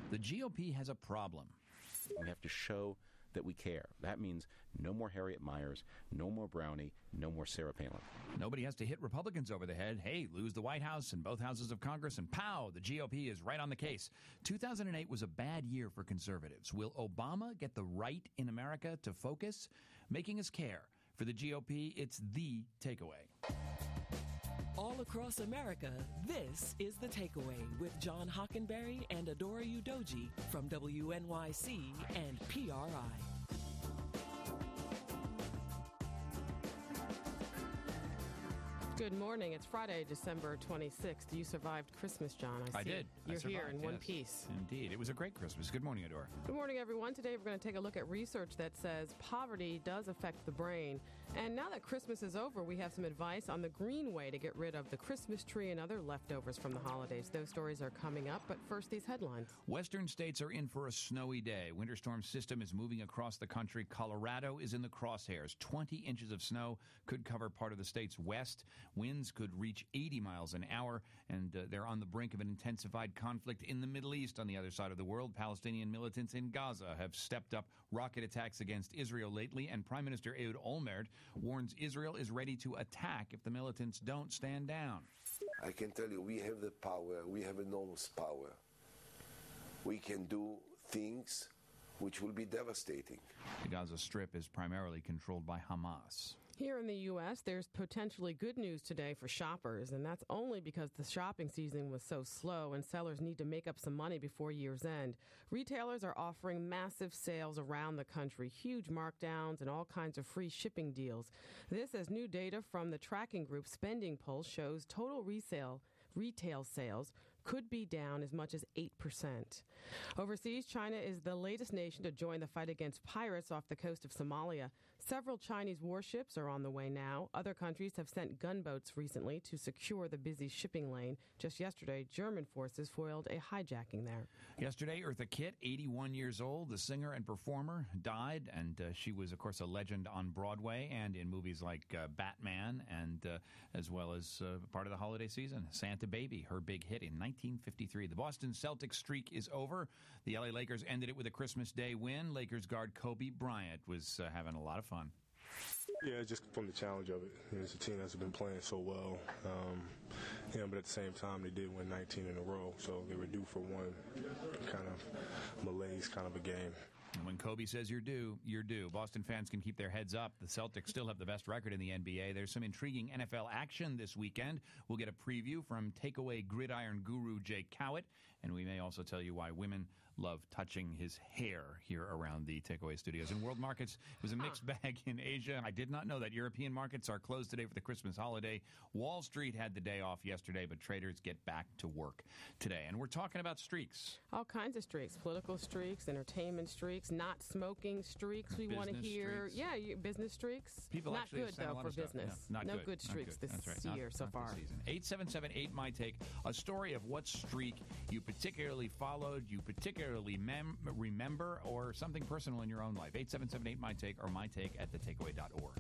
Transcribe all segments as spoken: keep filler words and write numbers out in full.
The G O P has a problem. We have to show that we care. That means no more Harriet Miers, no more Brownie, no more Sarah Palin. Nobody has to hit Republicans over the head. Hey, lose the White House and both houses of Congress, and pow, the G O P is right on the case. two thousand eight was a bad year for conservatives. Will Obama get the right in America to focus? Making us care. For the G O P, it's the takeaway. All across America, this is The Takeaway with John Hockenberry and Adora Udoji from W N Y C and P R I. Good morning. It's Friday, December twenty-sixth. You survived Christmas, John. I, see I did. You're I survived, here in one yes. piece. Indeed. It was a great Christmas. Good morning, Adora. Good morning, everyone. Today we're going to take a look at research that says poverty does affect the brain. And now that Christmas is over, we have some advice on the green way to get rid of the Christmas tree and other leftovers from the holidays. Those stories are coming up, but first, these headlines. Western states are in for a snowy day. Winter storm system is moving across the country. Colorado is in the crosshairs. twenty inches of snow could cover part of the state's west. Winds could reach eighty miles an hour, and uh, they're on the brink of an intensified conflict in the Middle East. On the other side of the world, Palestinian militants in Gaza have stepped up rocket attacks against Israel lately, and Prime Minister Ehud Olmert warns Israel is ready to attack if the militants don't stand down. I can tell you, we have the power. We have enormous power. We can do things which will be devastating. The Gaza Strip is primarily controlled by Hamas. Here in the U S, there's potentially good news today for shoppers, and that's only because the shopping season was so slow and sellers need to make up some money before year's end. Retailers are offering massive sales around the country, huge markdowns and all kinds of free shipping deals. This as new data from the tracking group Spending Pulse shows total resale retail sales could be down as much as eight percent. Overseas, China is the latest nation to join the fight against pirates off the coast of Somalia. Several Chinese warships are on the way now. Other countries have sent gunboats recently to secure the busy shipping lane. Just yesterday, German forces foiled a hijacking there. Yesterday, Eartha Kitt, eighty-one years old, the singer and performer, died, and uh, she was, of course, a legend on Broadway and in movies like uh, Batman, and uh, as well as uh, part of the holiday season. Santa Baby, her big hit in nineteen fifty-three. The Boston Celtics streak is over. The L A Lakers ended it with a Christmas Day win. Lakers guard Kobe Bryant was uh, having a lot of fun. Yeah, just from the challenge of it. You know, it's a team that's been playing so well. Um, you know, but at the same time, they did win nineteen in a row, so they were due for one kind of malaise kind of a game. And when Kobe says you're due, you're due. Boston fans can keep their heads up. The Celtics still have the best record in the N B A. There's some intriguing N F L action this weekend. We'll get a preview from takeaway gridiron guru Jay Cowett, and we may also tell you why women love touching his hair here around the takeaway studios. In world markets, it was a mixed bag in Asia. I did not know that European markets are closed today for the Christmas holiday. Wall Street had the day off yesterday, but traders get back to work today. And we're talking about streaks. All kinds of streaks. Political streaks, entertainment streaks, not smoking streaks. We want to hear, streaks. yeah, you, business streaks. People not actually good send a though lot for of stuff. business. Yeah, not no good. good streaks not good. this That's right. year not, so not far. eight seven seven eight my take, a story of what streak you particularly followed, you particularly mem- remember, or something personal in your own life. eight seven seven eight my take or my take at the takeaway dot org.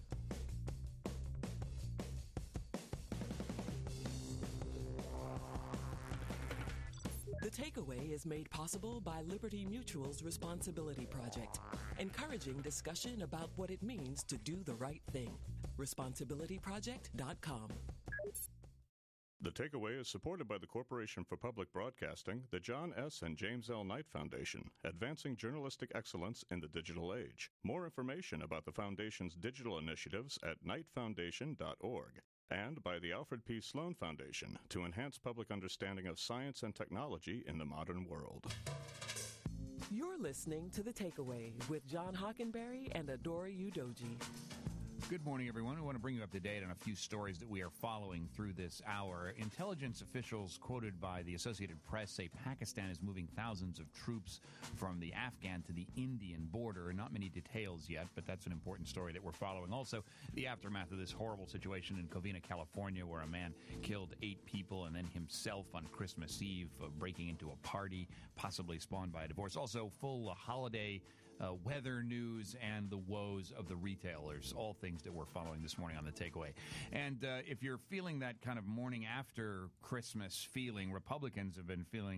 The Takeaway is made possible by Liberty Mutual's Responsibility Project, encouraging discussion about what it means to do the right thing. responsibility project dot com. The Takeaway is supported by the Corporation for Public Broadcasting, the John S. and James L. Knight Foundation, advancing journalistic excellence in the digital age. More information about the Foundation's digital initiatives at knight foundation dot org. And by the Alfred P. Sloan Foundation to enhance public understanding of science and technology in the modern world. You're listening to The Takeaway with John Hockenberry and Adora Udoji. Good morning, everyone. We want to bring you up to date on a few stories that we are following through this hour. Intelligence officials quoted by the Associated Press say Pakistan is moving thousands of troops from the Afghan to the Indian border. Not many details yet, but that's an important story that we're following. Also, the aftermath of this horrible situation in Covina, California, where a man killed eight people and then himself on Christmas Eve, uh, breaking into a party, possibly spawned by a divorce. Also, full holiday uh, weather news and the woes of the retailers, all things that we're following this morning on The Takeaway. And uh, if you're feeling that kind of morning after Christmas feeling, Republicans have been feeling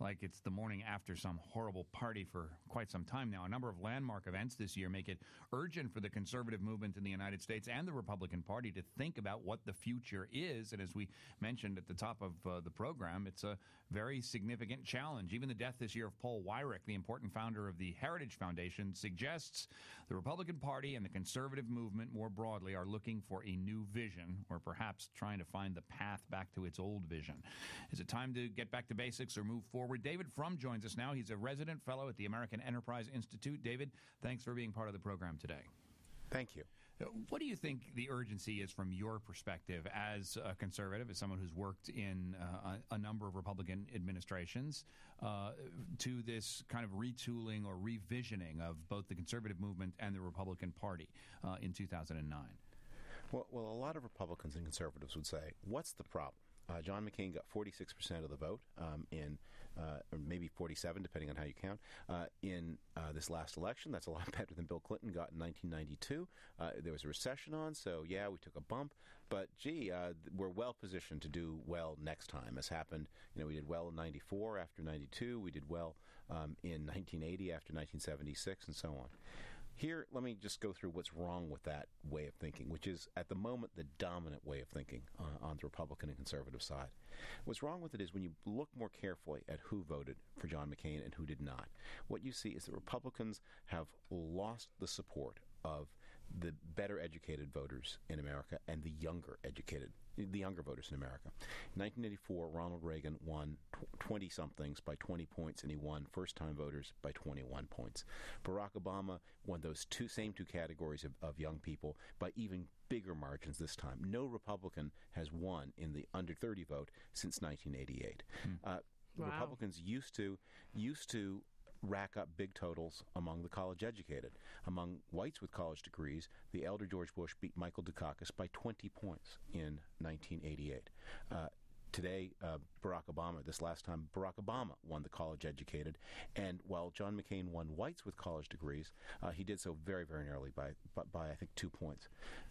like it's the morning after some horrible party for quite some time now. A number of landmark events this year make it urgent for the conservative movement in the United States and the Republican Party to think about what the future is. And as we mentioned at the top of uh, the program, it's a very significant challenge. Even the death this year of Paul Weyrich, the important founder of the Heritage Foundation, suggests the Republican Party and the conservative movement more broadly are looking for a new vision, or perhaps trying to find the path back to its old vision. Is it time to get back to basics or move forward? David Frum joins us now. He's a resident fellow at the American Enterprise Institute. David, thanks for being part of the program today. Thank you. What do you think the urgency is from your perspective as a conservative, as someone who's worked in uh, a, a number of Republican administrations, uh, to this kind of retooling or revisioning of both the conservative movement and the Republican Party uh, in two thousand nine? Well, well, a lot of Republicans and conservatives would say, what's the problem? Uh, John McCain got forty-six percent of the vote um, in, uh, or maybe forty-seven, depending on how you count, uh, in uh, this last election. That's a lot better than Bill Clinton got in nineteen ninety-two. Uh, there was a recession on, so yeah, we took a bump. But gee, uh, we're well positioned to do well next time, as happened. You know, we did well in ninety-four after ninety-two. We did well um, in nineteen eighty after nineteen seventy-six, and so on. Here, let me just go through what's wrong with that way of thinking, which is, at the moment, the dominant way of thinking uh, on the Republican and conservative side. What's wrong with it is when you look more carefully at who voted for John McCain and who did not, what you see is that Republicans have lost the support of the better educated voters in America and the younger educated, the younger voters in America. In nineteen eighty-four, Ronald Reagan won twenty-somethings by twenty points, and he won first-time voters by twenty-one points. Barack Obama won those two same two categories of, of young people by even bigger margins this time. No Republican has won in the under thirty vote since nineteen eighty-eight. Hmm. Uh, wow. Republicans used to used to rack up big totals among the college-educated. Among whites with college degrees, the elder George Bush beat Michael Dukakis by twenty points in nineteen eighty-eight. Uh, today, uh, Barack Obama, this last time, Barack Obama won the college-educated, and while John McCain won whites with college degrees, uh, he did so very, very narrowly by, by, by, I think, two points.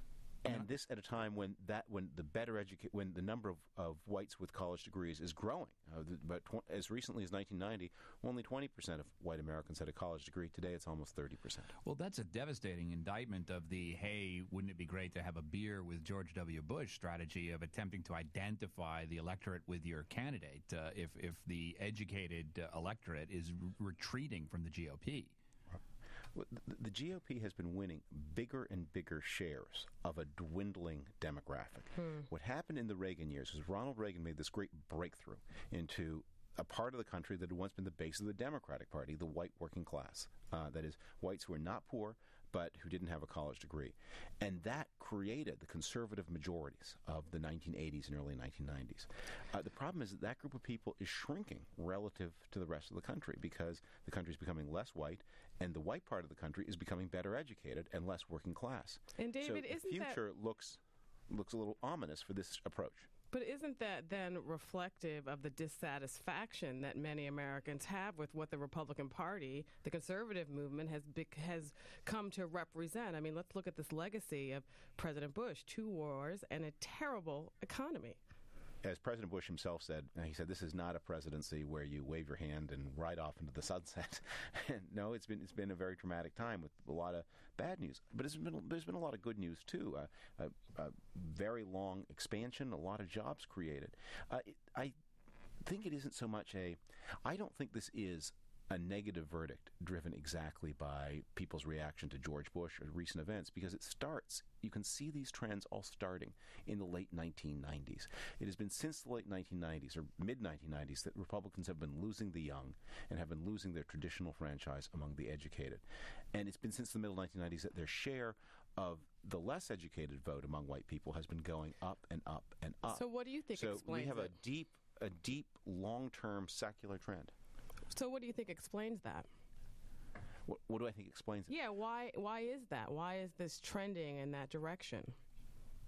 And this at a time when that when the better educa- when the number of, of whites with college degrees is growing. Uh, the, but tw- as recently as nineteen ninety, only twenty percent of white Americans had a college degree. Today, it's almost thirty percent. Well, that's a devastating indictment of the, hey, wouldn't it be great to have a beer with George W. Bush strategy of attempting to identify the electorate with your candidate uh, if, if the educated uh, electorate is r- retreating from the G O P. The, the G O P has been winning bigger and bigger shares of a dwindling demographic. Hmm. What happened in the Reagan years was Ronald Reagan made this great breakthrough into a part of the country that had once been the base of the Democratic Party, the white working class. Uh, that is, whites who were not poor, but who didn't have a college degree. And that created the conservative majorities of the nineteen eighties and early nineteen nineties. Uh, the problem is that that group of people is shrinking relative to the rest of the country because the country is becoming less white, and the white part of the country is becoming better educated and less working class. And David, so isn't the future that... looks looks a little ominous for this approach. But isn't that then reflective of the dissatisfaction that many Americans have with what the Republican Party, the conservative movement, has bec- has come to represent? I mean, let's look at this legacy of President Bush, two wars and a terrible economy. As President Bush himself said, he said, this is not a presidency where you wave your hand and ride off into the sunset. No, it's been it's been a very traumatic time with a lot of bad news. But it's been, there's been a lot of good news, too. Uh, a, a very long expansion, a lot of jobs created. Uh, it, I think it isn't so much a... I don't think this is a negative verdict driven exactly by people's reaction to George Bush or recent events, because it starts, you can see these trends all starting in the late nineteen nineties. It has been since the late nineteen nineties or mid nineteen nineties that Republicans have been losing the young and have been losing their traditional franchise among the educated. And it's been since the middle nineteen nineties that their share of the less educated vote among white people has been going up and up and up. So what do you think so explains we have it? a deep, a deep, long-term secular trend. So what do you think explains that? What, what do I think explains it? Yeah, why why is that? Why is this trending in that direction?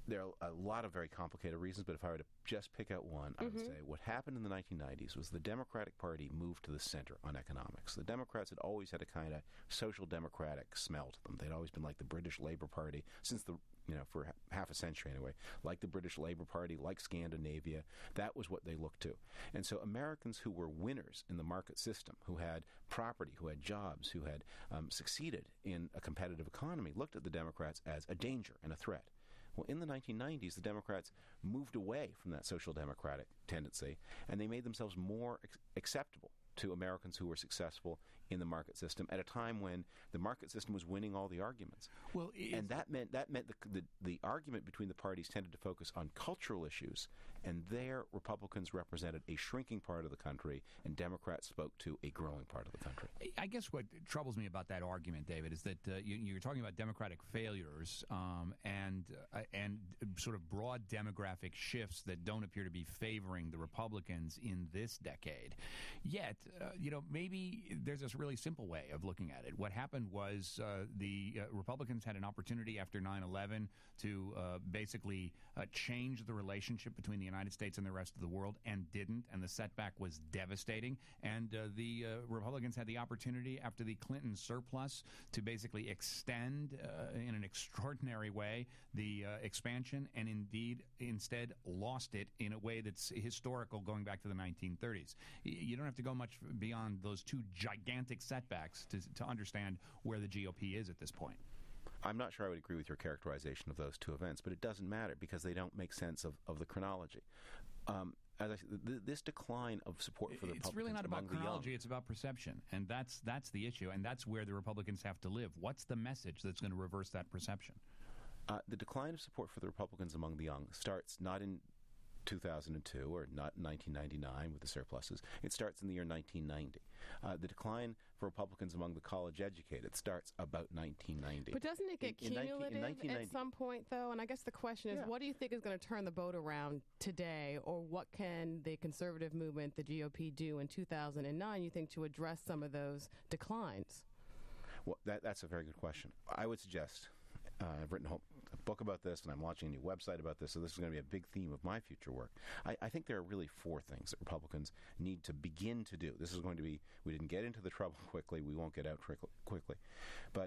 there are a lot of very complicated reasons, but if I were to just pick out one, I would Mm-hmm. say what happened in the nineteen nineties was the Democratic Party moved to the center on economics. The Democrats had always had a kind of social democratic smell to them. They'd always been like the British Labour Party since the, you know, for half a century anyway, like the British Labour Party, like Scandinavia. That was what they looked to. And so Americans who were winners in the market system, who had property, who had jobs, who had um, succeeded in a competitive economy, looked at the Democrats as a danger and a threat. Well, in the nineteen nineties, the Democrats moved away from that social democratic tendency, and they made themselves more ex- acceptable to Americans who were successful in the market system at a time when the market system was winning all the arguments. Well, and that meant that meant the, the the argument between the parties tended to focus on cultural issues, and there Republicans represented a shrinking part of the country, and Democrats spoke to a growing part of the country. I guess what troubles me about that argument, David, is that uh, you, you're talking about democratic failures um, and uh, and sort of broad demographic shifts that don't appear to be favoring the Republicans in this decade. Yet, uh, you know, maybe there's this really simple way of looking at it. What happened was uh, the uh, Republicans had an opportunity after nine eleven to uh, basically uh, change the relationship between the United States and the rest of the world, and didn't, and the setback was devastating. And uh, the uh, Republicans had the opportunity after the Clinton surplus to basically extend uh, in an extraordinary way the uh, expansion, and indeed instead lost it in a way that's historical going back to the nineteen thirties. You don't have to go much beyond those two gigantic setbacks to, to understand where the G O P is at this point. I'm not sure I would agree with your characterization of those two events, but it doesn't matter because they don't make sense of, of the chronology. Um, as I said, th- this decline of support for the It's Republicans really not about among the young, chronology, it's about perception. And that's that's the issue, and that's where the Republicans have to live. What's the message that's going to reverse that perception? Uh, the decline of support for the Republicans among the young starts not in two thousand two or not nineteen ninety-nine with the surpluses. It starts in the year nineteen ninety. Uh, the decline for Republicans among the college-educated starts about nineteen ninety. But doesn't it get In- in nineteen- in cumulative nineteen ninety at some point, though? And I guess the question is, Yeah. what do you think is going to turn the boat around today, or what can the conservative movement, the G O P, do in two thousand nine, you think, to address some of those declines? Well, that, that's a very good question. I would suggest, uh, I've written a, whole, a book about this, and I'm launching a new website about this, so this is going to be a big theme of my future work. I, I think there are really four things that Republicans need to begin to do. This is going to be, we didn't get into the trouble quickly, we won't get out quickly, quickly. But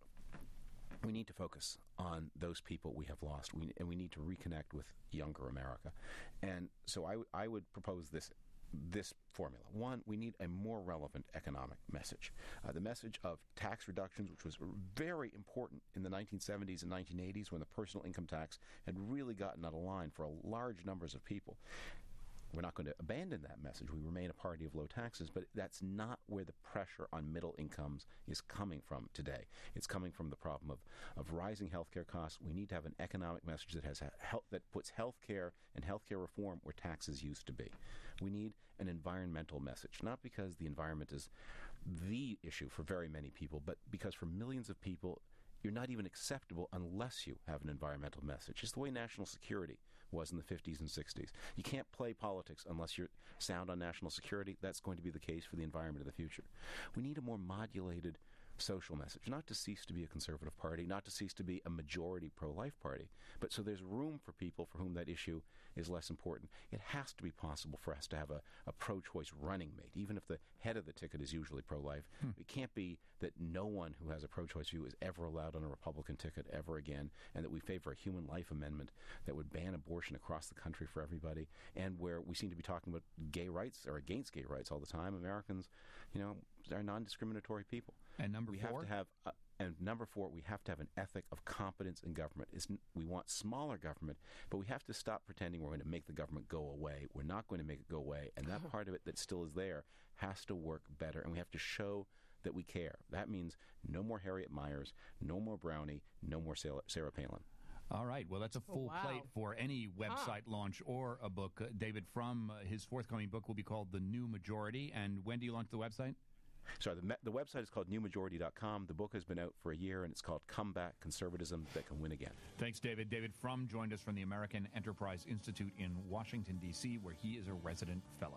we need to focus on those people we have lost, we, and we need to reconnect with younger America. And so I, w- I would propose this this formula. One, we need a more relevant economic message. Uh, the message of tax reductions, which was very important in the nineteen seventies and nineteen eighties when the personal income tax had really gotten out of line for a large numbers of people. We're not going to abandon that message. We remain a party of low taxes, but that's not where the pressure on middle incomes is coming from today. It's coming from the problem of, of rising healthcare costs. We need to have an economic message that has a health, that puts healthcare and healthcare reform where taxes used to be. We need an environmental message, not because the environment is the issue for very many people, but because for millions of people, you're not even acceptable unless you have an environmental message. It's the way national security was in the fifties and sixties. You can't play politics unless you're sound on national security. That's going to be the case for the environment of the future. We need a more modulated social message, not to cease to be a conservative party, not to cease to be a majority pro-life party, but so there's room for people for whom that issue is less important. It has to be possible for us to have a, a pro-choice running mate, even if the head of the ticket is usually pro-life. Hmm. It can't be that no one who has a pro-choice view is ever allowed on a Republican ticket ever again, and that we favor a human life amendment that would ban abortion across the country for everybody, and where we seem to be talking about gay rights or against gay rights all the time. Americans, you know, are non-discriminatory people. And number we four? have to have, uh, and number four, we have to have an ethic of competence in government. It's, we want smaller government, but we have to stop pretending we're going to make the government go away. We're not going to make it go away, and that part of it that still is there has to work better, and we have to show that we care. That means no more Harriet Myers, no more Brownie, no more Sarah, Sarah Palin. All right. Well, that's a full Oh, wow. plate for any website Huh. launch or a book. Uh, David Frum, uh, his forthcoming book will be called The New Majority. And when do you launch the website? Sorry, the, me- the website is called new majority dot com. The book has been out for a year, and it's called Comeback Conservatism That Can Win Again. Thanks, David. David Frum joined us from the American Enterprise Institute in Washington, D C, where he is a resident fellow.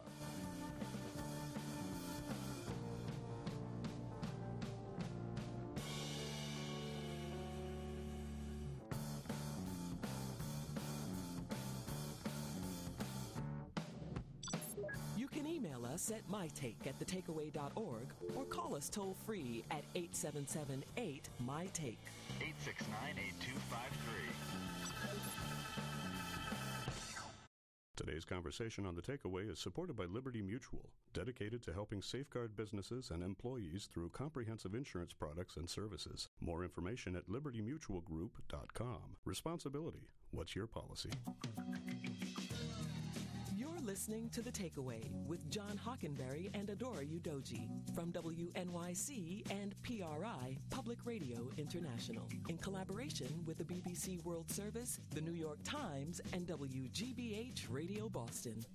can email us at mytake at the takeaway dot org or call us toll free at eight seven seven eight M Y Take. eight six nine, eight two five three. Today's conversation on The Takeaway is supported by Liberty Mutual, dedicated to helping safeguard businesses and employees through comprehensive insurance products and services. More information at liberty mutual group dot com. Responsibility. What's your policy? You're listening to The Takeaway with John Hockenberry and Adora Udoji from W N Y C and P R I, Public Radio International, in collaboration with the B B C World Service, the New York Times, and W G B H Radio Boston.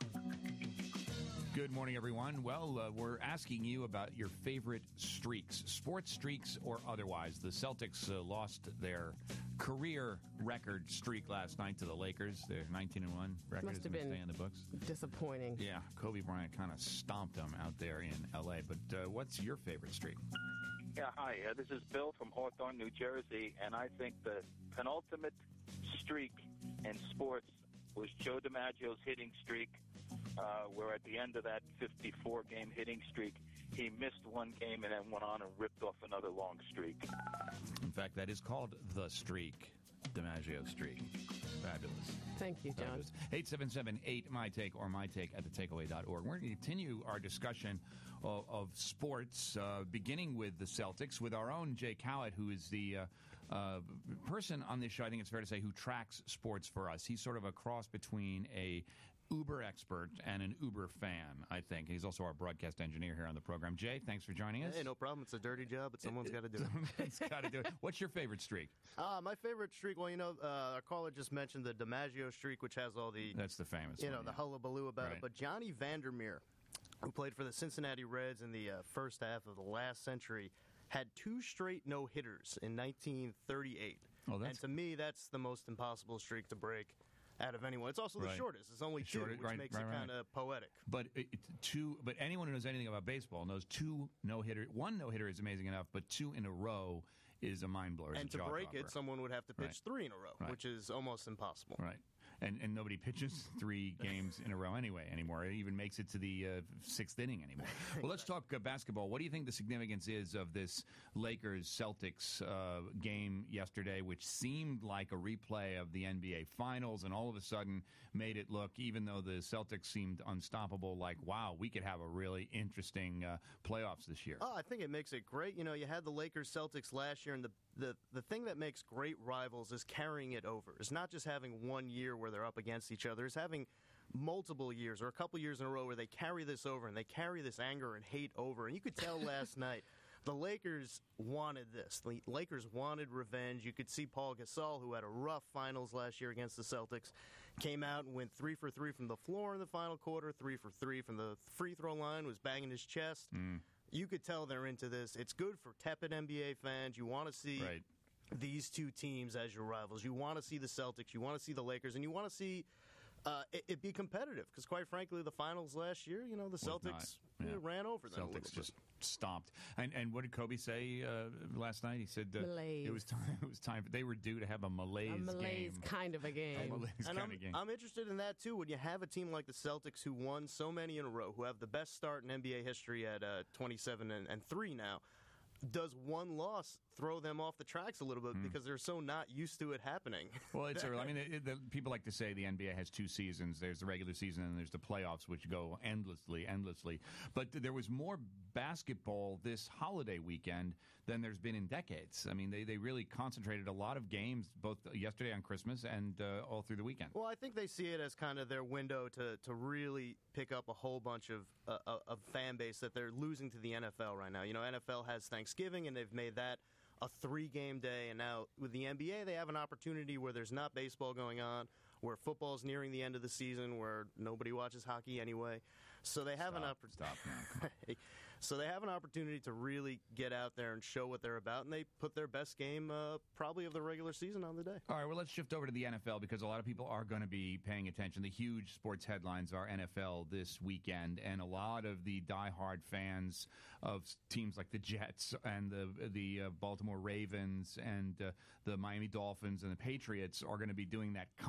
Good morning, everyone. Well, uh, we're asking you about your favorite streaks, sports streaks or otherwise. The Celtics uh, lost their career record streak last night to the Lakers. Their nineteen and one record Must is have going to been stay in the books. Disappointing. Yeah, Kobe Bryant kind of stomped them out there in L A. But uh, what's your favorite streak? Yeah, hi. Uh, this is Bill from Hawthorne, New Jersey, and I think the penultimate streak in sports was Joe DiMaggio's hitting streak, uh, where at the end of that fifty-four game hitting streak, he missed one game and then went on and ripped off another long streak. In fact, that is called the streak, DiMaggio streak. Fabulous. Thank you, John. eight seven seven eight M Y Take or my take at the takeaway dot org. We're going to continue our discussion of, of sports, uh, beginning with the Celtics, with our own Jay Cowett, who is the uh, uh, person on this show, I think it's fair to say, who tracks sports for us. He's sort of a cross between a Uber expert and an Uber fan, I think. He's also our broadcast engineer here on the program. Jay, thanks for joining us. Hey, no problem. It's a dirty job, but someone's got to do it. Someone's got to do it. What's your favorite streak? Uh, my favorite streak, well, you know, uh, our caller just mentioned the DiMaggio streak, which has all the... That's the famous You one, know, the yeah. hullabaloo about Right. it. But Johnny Vandermeer, who played for the Cincinnati Reds in the uh, first half of the last century, had two straight no-hitters in nineteen thirty-eight. Oh, that's- and to me, that's the most impossible streak to break out of anyone. It's also the Right. shortest. It's only two, Shortest, which right, makes right, it right. kind of poetic. But it, it- two. But anyone who knows anything about baseball knows two no hitter. One no hitter is amazing enough, but two in a row is a mind blower. And to break it, someone would have to pitch Right. three in a row, Right. which is almost impossible. Right. And and nobody pitches three games in a row anyway anymore. It even makes it to the uh, sixth inning anymore. Well, let's talk uh, basketball. What do you think the significance is of this Lakers-Celtics uh, game yesterday, which seemed like a replay of the N B A Finals, and all of a sudden made it look, even though the Celtics seemed unstoppable, like, wow, we could have a really interesting uh, playoffs this year. Oh, I think it makes it great. You know, you had the Lakers Celtics last year, and the, the, the thing that makes great rivals is carrying it over. It's not just having one year where they're up against each other. It's having multiple years or a couple years in a row where they carry this over and they carry this anger and hate over. And you could tell last night the Lakers wanted this. The Lakers wanted revenge. You could see Paul Gasol, who had a rough finals last year against the Celtics, came out and went three for three from the floor in the final quarter, three for three from the free throw line, was banging his chest. Mm. You could tell they're into this. It's good for tepid N B A fans. You want to see Right. these two teams as your rivals. You want to see the Celtics. You want to see the Lakers. And you want to see uh, it, it be competitive. Because, quite frankly, the finals last year, you know, the Was Celtics not. Yeah. uh, ran over them a little Celtics bit. just stomped. And and what did Kobe say uh, last night? He said uh, Malaise. it was time. It was time. They were due to have a malaise, A malaise game. kind of a game. A malaise And kind I'm, of game. I'm interested in that, too. When you have a team like the Celtics who won so many in a row, who have the best start in N B A history at uh, twenty-seven and, and three now, does one loss throw them off the tracks a little bit because they're so not used to it happening? Well, it's early. I mean, it, the, people like to say the N B A has two seasons. There's the regular season and there's the playoffs, which go endlessly, endlessly. But there was more basketball this holiday weekend than there's been in decades. I mean, they, they really concentrated a lot of games, both yesterday on Christmas and uh, all through the weekend. Well, I think they see it as kind of their window to, to really pick up a whole bunch of uh, of fan base that they're losing to the N F L right now. You know, N F L has Thanksgiving, and they've made that a three-game day. And now with the N B A, they have an opportunity where there's not baseball going on, where football's nearing the end of the season, where nobody watches hockey anyway. So they have Stop, an opportunity. stop now. Come on. So they have an opportunity to really get out there and show what they're about, and they put their best game uh, probably of the regular season on the day. All right, well, let's shift over to the N F L because a lot of people are going to be paying attention. The huge sports headlines are N F L this weekend, and a lot of the diehard fans of teams like the Jets and the the uh, Baltimore Ravens and uh, the Miami Dolphins and the Patriots are going to be doing that complicated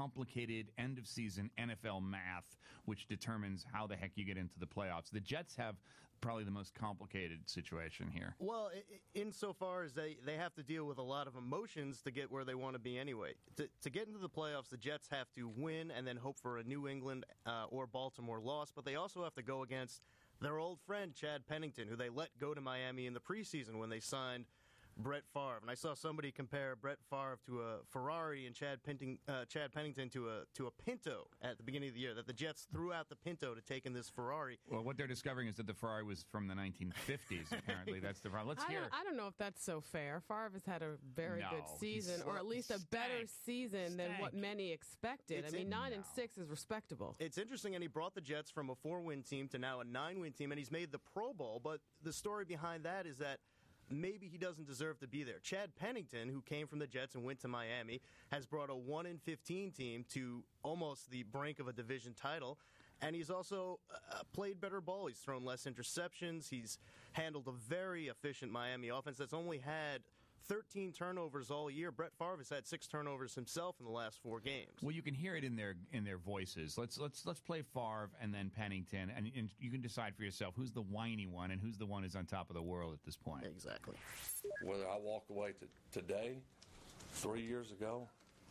complicated end-of-season N F L math, which determines how the heck you get into the playoffs. The Jets have probably the most complicated situation here. Well, i- insofar as they, they have to deal with a lot of emotions to get where they want to be anyway. To, to get into the playoffs, the Jets have to win and then hope for a New England uh, or Baltimore loss, but they also have to go against their old friend Chad Pennington, who they let go to Miami in the preseason when they signed Brett Favre. And I saw somebody compare Brett Favre to a Ferrari and Chad, Penting, uh, Chad Pennington to a to a Pinto at the beginning of the year, that the Jets threw out the Pinto to take in this Ferrari. Well, what they're discovering is that the Ferrari was from the nineteen fifties, apparently. That's the problem. Let's I hear. Don't, I don't know if that's so fair. Favre has had a very No, good season, he's- or at least a better stank. season than what Stank. many expected. It's I mean, in- nine and No. six is respectable. It's interesting, and he brought the Jets from a four-win team to now a nine-win team, and he's made the Pro Bowl. But the story behind that is that maybe he doesn't deserve to be there. Chad Pennington, who came from the Jets and went to Miami, has brought a one and fifteen team to almost the brink of a division title. And he's also uh, played better ball. He's thrown less interceptions. He's handled a very efficient Miami offense that's only had thirteen turnovers all year. Brett Favre has had six turnovers himself in the last four games. Well, you can hear it in their in their voices. Let's let's let's play Favre and then Pennington, and, and you can decide for yourself who's the whiny one and who's the one who's on top of the world at this point. Exactly. Whether I walk away to today, three years ago,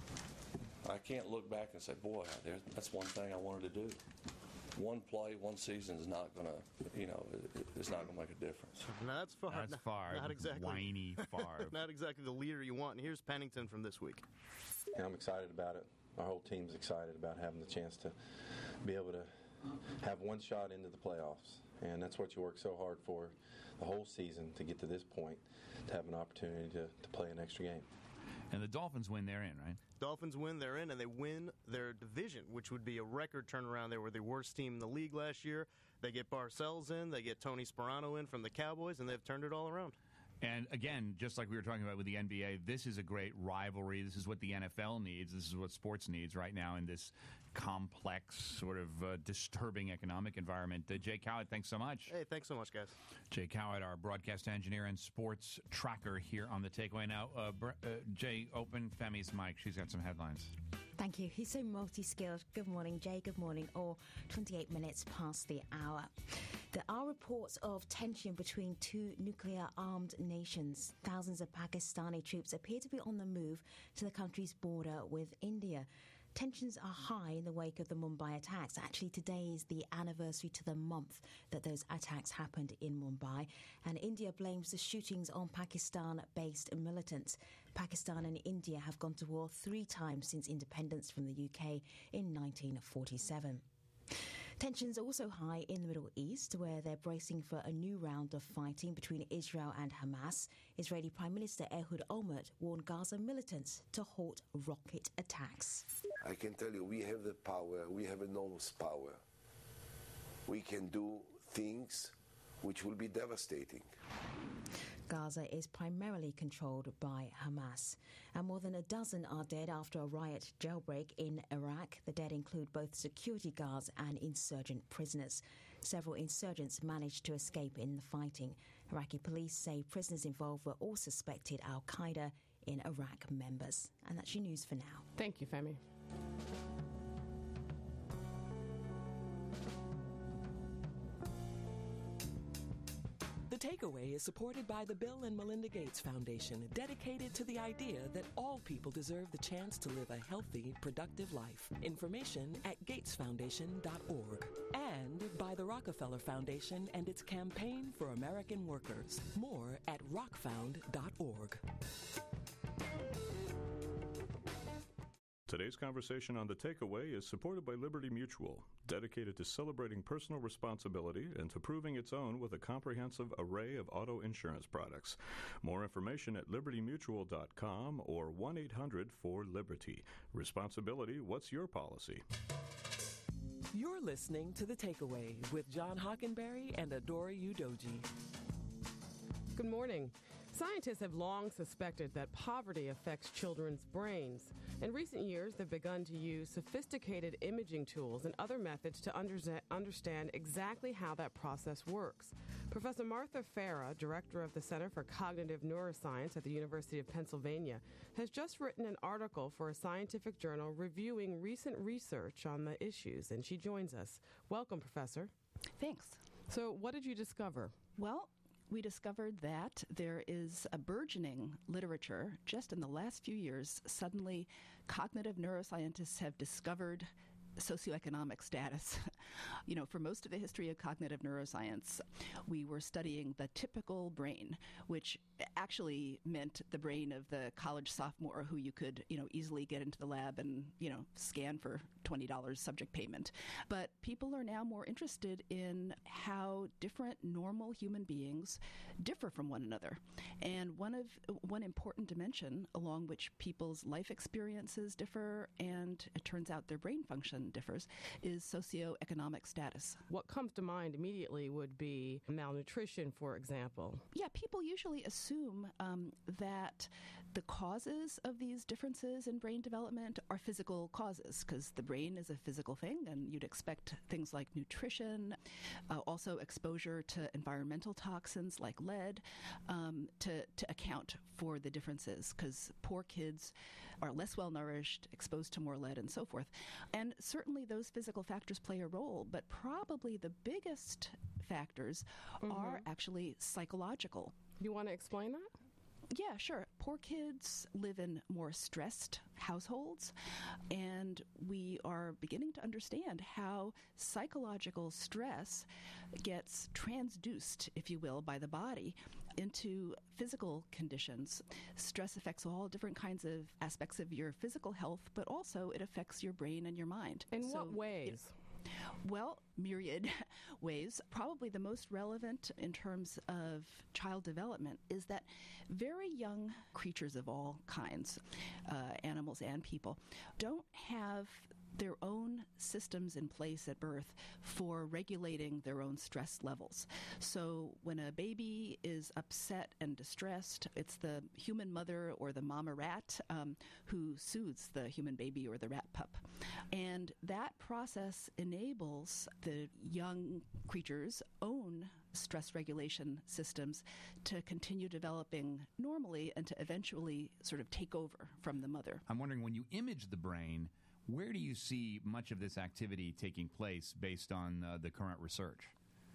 I can't look back and say, boy, there's, that's one thing I wanted to do. One play, one season is not going to, you know, it, it's not going to make a difference. Now, that's Favre. That's Not- Favre. Not exactly. Whiny Favre. Not exactly the leader you want. And here's Pennington from this week. And I'm excited about it. Our whole team's excited about having the chance to be able to have one shot into the playoffs. And that's what you work so hard for the whole season to get to this point, to have an opportunity to, to play an extra game. And the Dolphins win, they're in, right? Dolphins win, they're in, and they win their division, which would be a record turnaround. They were the worst team in the league last year. They get Parcells in, they get Tony Sperano in from the Cowboys, and they've turned it all around. And again, just like we were talking about with the N B A, this is a great rivalry. This is what the N F L needs. This is what sports needs right now in this complex, sort of uh, disturbing economic environment. Uh, Jay Cowett, thanks so much. Hey, thanks so much, guys. Jay Cowett, our broadcast engineer and sports tracker here on The Takeaway. Now, uh, Br- uh, Jay, open Femi's mic. She's got some headlines. Thank you. He's so multi-skilled. Good morning, Jay. Good morning. Or twenty-eight minutes past the hour. There are reports of tension between two nuclear-armed nations. Thousands of Pakistani troops appear to be on the move to the country's border with India. Tensions are high in the wake of the Mumbai attacks. Actually, today is the anniversary to the month that those attacks happened in Mumbai. And India blames the shootings on Pakistan-based militants. Pakistan and India have gone to war three times since independence from the U K in nineteen forty-seven. Tensions also high in the Middle East, where they're bracing for a new round of fighting between Israel and Hamas. Israeli Prime Minister Ehud Olmert warned Gaza militants to halt rocket attacks. I can tell you, we have the power, we have enormous power. We can do things which will be devastating. Gaza is primarily controlled by Hamas, and more than a dozen are dead after a riot jailbreak in Iraq. The dead include both security guards and insurgent prisoners. Several insurgents managed to escape in the fighting. Iraqi police say prisoners involved were all suspected Al-Qaeda in Iraq members. And that's your news for now. Thank you, Femi. The Takeaway is supported by the Bill and Melinda Gates Foundation, dedicated to the idea that all people deserve the chance to live a healthy, productive life. Information at gates foundation dot org. And by the Rockefeller Foundation and its campaign for American workers. More at rock found dot org. Today's conversation on The Takeaway is supported by Liberty Mutual, dedicated to celebrating personal responsibility and to proving its own with a comprehensive array of auto insurance products. More information at liberty mutual dot com or one eight hundred four liberty. Responsibility, what's your policy? You're listening to The Takeaway with John Hockenberry and Adora Udoji. Good morning. Scientists have long suspected that poverty affects children's brains. In recent years, they've begun to use sophisticated imaging tools and other methods to underza- understand exactly how that process works. Professor Martha Farah, director of the Center for Cognitive Neuroscience at the University of Pennsylvania, has just written an article for a scientific journal reviewing recent research on the issues, and she joins us. Welcome, Professor. Thanks. So what did you discover? Well, we discovered that there is a burgeoning literature. Just in the last few years, suddenly cognitive neuroscientists have discovered socioeconomic status. You know, for most of the history of cognitive neuroscience, we were studying the typical brain, which actually meant the brain of the college sophomore who you could, you know, easily get into the lab and, you know, scan for twenty dollars subject payment. But people are now more interested in how different normal human beings differ from one another. And one of one important dimension along which people's life experiences differ, and it turns out their brain function differs, is socioeconomic status. What comes to mind immediately would be malnutrition, for example. Yeah, people usually assume um, that the causes of these differences in brain development are physical causes, because the brain is a physical thing, and you'd expect things like nutrition, uh, also exposure to environmental toxins like lead, um, to, to account for the differences, because poor kids are less well nourished, exposed to more lead, and so forth. And certainly those physical factors play a role, but probably the biggest factors mm-hmm. are actually psychological. You want to explain that? Yeah, sure. Poor kids live in more stressed households, and we are beginning to understand how psychological stress gets transduced, if you will, by the body into physical conditions. Stress affects all different kinds of aspects of your physical health, but also it affects your brain and your mind. In so, what ways? It, Well, myriad ways. Probably the most relevant in terms of child development is that very young creatures of all kinds, uh, animals and people, don't have their own systems in place at birth for regulating their own stress levels. So when a baby is upset and distressed, it's the human mother or the mama rat um, who soothes the human baby or the rat pup. And that process enables the young creature's own stress regulation systems to continue developing normally and to eventually sort of take over from the mother. I'm wondering, when you image the brain, where do you see much of this activity taking place based on uh, the current research?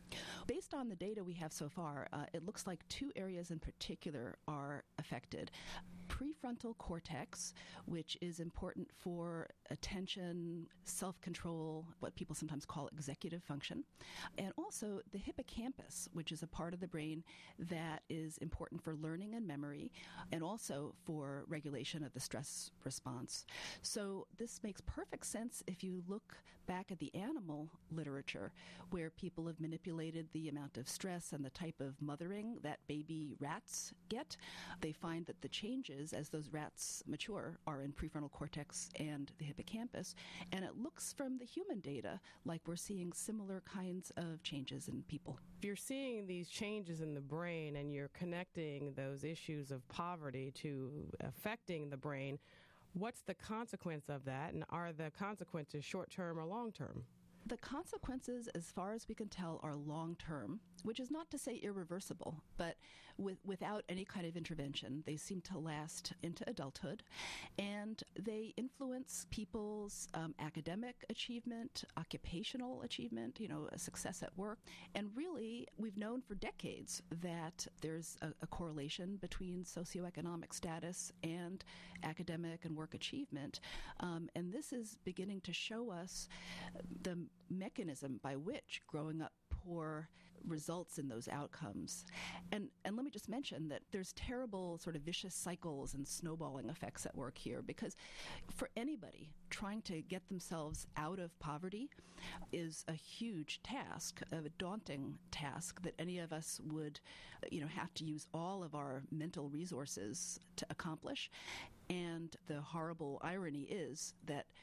Based on the data we have so far, uh, it looks like two areas in particular are affected. Prefrontal cortex, which is important for attention, self-control, what people sometimes call executive function, and also the hippocampus, which is a part of the brain that is important for learning and memory, and also for regulation of the stress response. So this makes perfect sense if you look back at the animal literature, where people have manipulated the amount of stress and the type of mothering that baby rats get. They find that the changes as those rats mature are in prefrontal cortex and the hippocampus, and it looks from the human data like we're seeing similar kinds of changes in people. If you're seeing these changes in the brain and you're connecting those issues of poverty to affecting the brain, what's the consequence of that, and are the consequences short-term or long-term? The consequences, as far as we can tell, are long-term, which is not to say irreversible, but with, without any kind of intervention, they seem to last into adulthood, and they influence people's um, academic achievement, occupational achievement, you know, success at work. And really, we've known for decades that there's a, a correlation between socioeconomic status and academic and work achievement. Um, and this is beginning to show us the mechanism by which growing up poor results in those outcomes. And and let me just mention that there's terrible sort of vicious cycles and snowballing effects at work here, because for anybody trying to get themselves out of poverty is a huge task, a daunting task that any of us would, you know, have to use all of our mental resources to accomplish. And the horrible irony is that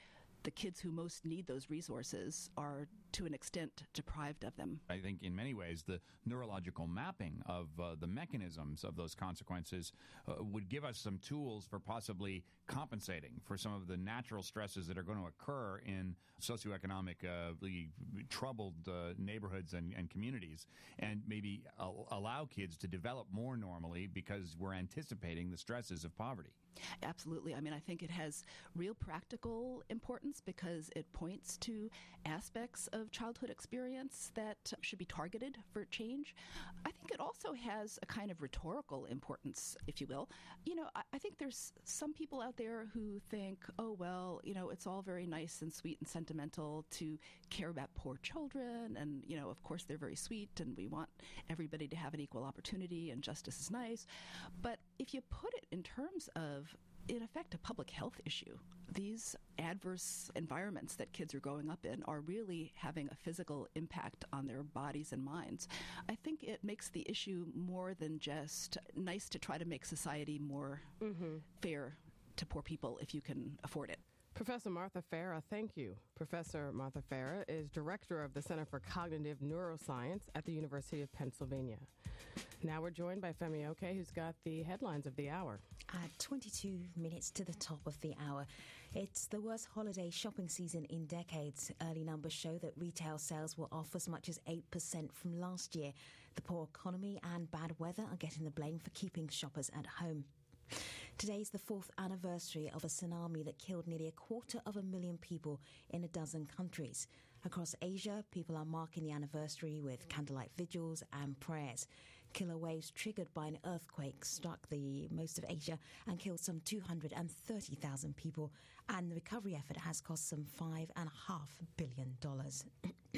the kids who most need those resources are, to an extent, deprived of them. I think in many ways the neurological mapping of uh, the mechanisms of those consequences uh, would give us some tools for possibly compensating for some of the natural stresses that are going to occur in socioeconomically troubled uh, neighborhoods and, and communities, and maybe al- allow kids to develop more normally because we're anticipating the stresses of poverty. Absolutely. I mean, I think it has real practical importance because it points to aspects of childhood experience that should be targeted for change. I think it also has a kind of rhetorical importance, if you will. You know, I, I think there's some people out there who think, oh, well, you know, it's all very nice and sweet and sentimental to care about poor children. And, you know, of course, they're very sweet and we want everybody to have an equal opportunity and justice is nice. But if you put it in terms of, in effect, a public health issue, these adverse environments that kids are growing up in are really having a physical impact on their bodies and minds. I think it makes the issue more than just nice to try to make society more mm-hmm. fair to poor people if you can afford it. Professor Martha Farah, thank you. Professor Martha Farah is director of the Center for Cognitive Neuroscience at the University of Pennsylvania. Now we're joined by Femi Oke, who's got the headlines of the hour. At twenty-two minutes to the top of the hour, it's the worst holiday shopping season in decades. Early numbers show that retail sales were off as much as eight percent from last year. The poor economy and bad weather are getting the blame for keeping shoppers at home. Today's the fourth anniversary of a tsunami that killed nearly a quarter of a million people in a dozen countries. Across Asia, people are marking the anniversary with candlelight vigils and prayers. Killer waves triggered by an earthquake struck the most of Asia and killed some two hundred thirty thousand people, and the recovery effort has cost some five point five billion dollars.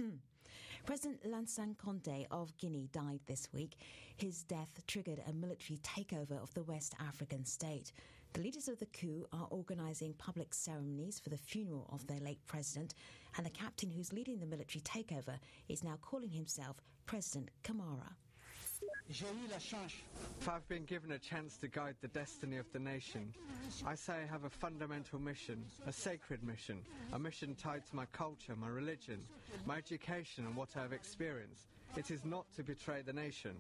President Lansana Conté of Guinea died this week. His death triggered a military takeover of the West African state. The leaders of the coup are organising public ceremonies for the funeral of their late president, and the captain who's leading the military takeover is now calling himself President Camara. I've been given a chance to guide the destiny of the nation. I say I have a fundamental mission, a sacred mission, a mission tied to my culture, my religion, my education and what I have experienced. It is not to betray the nation.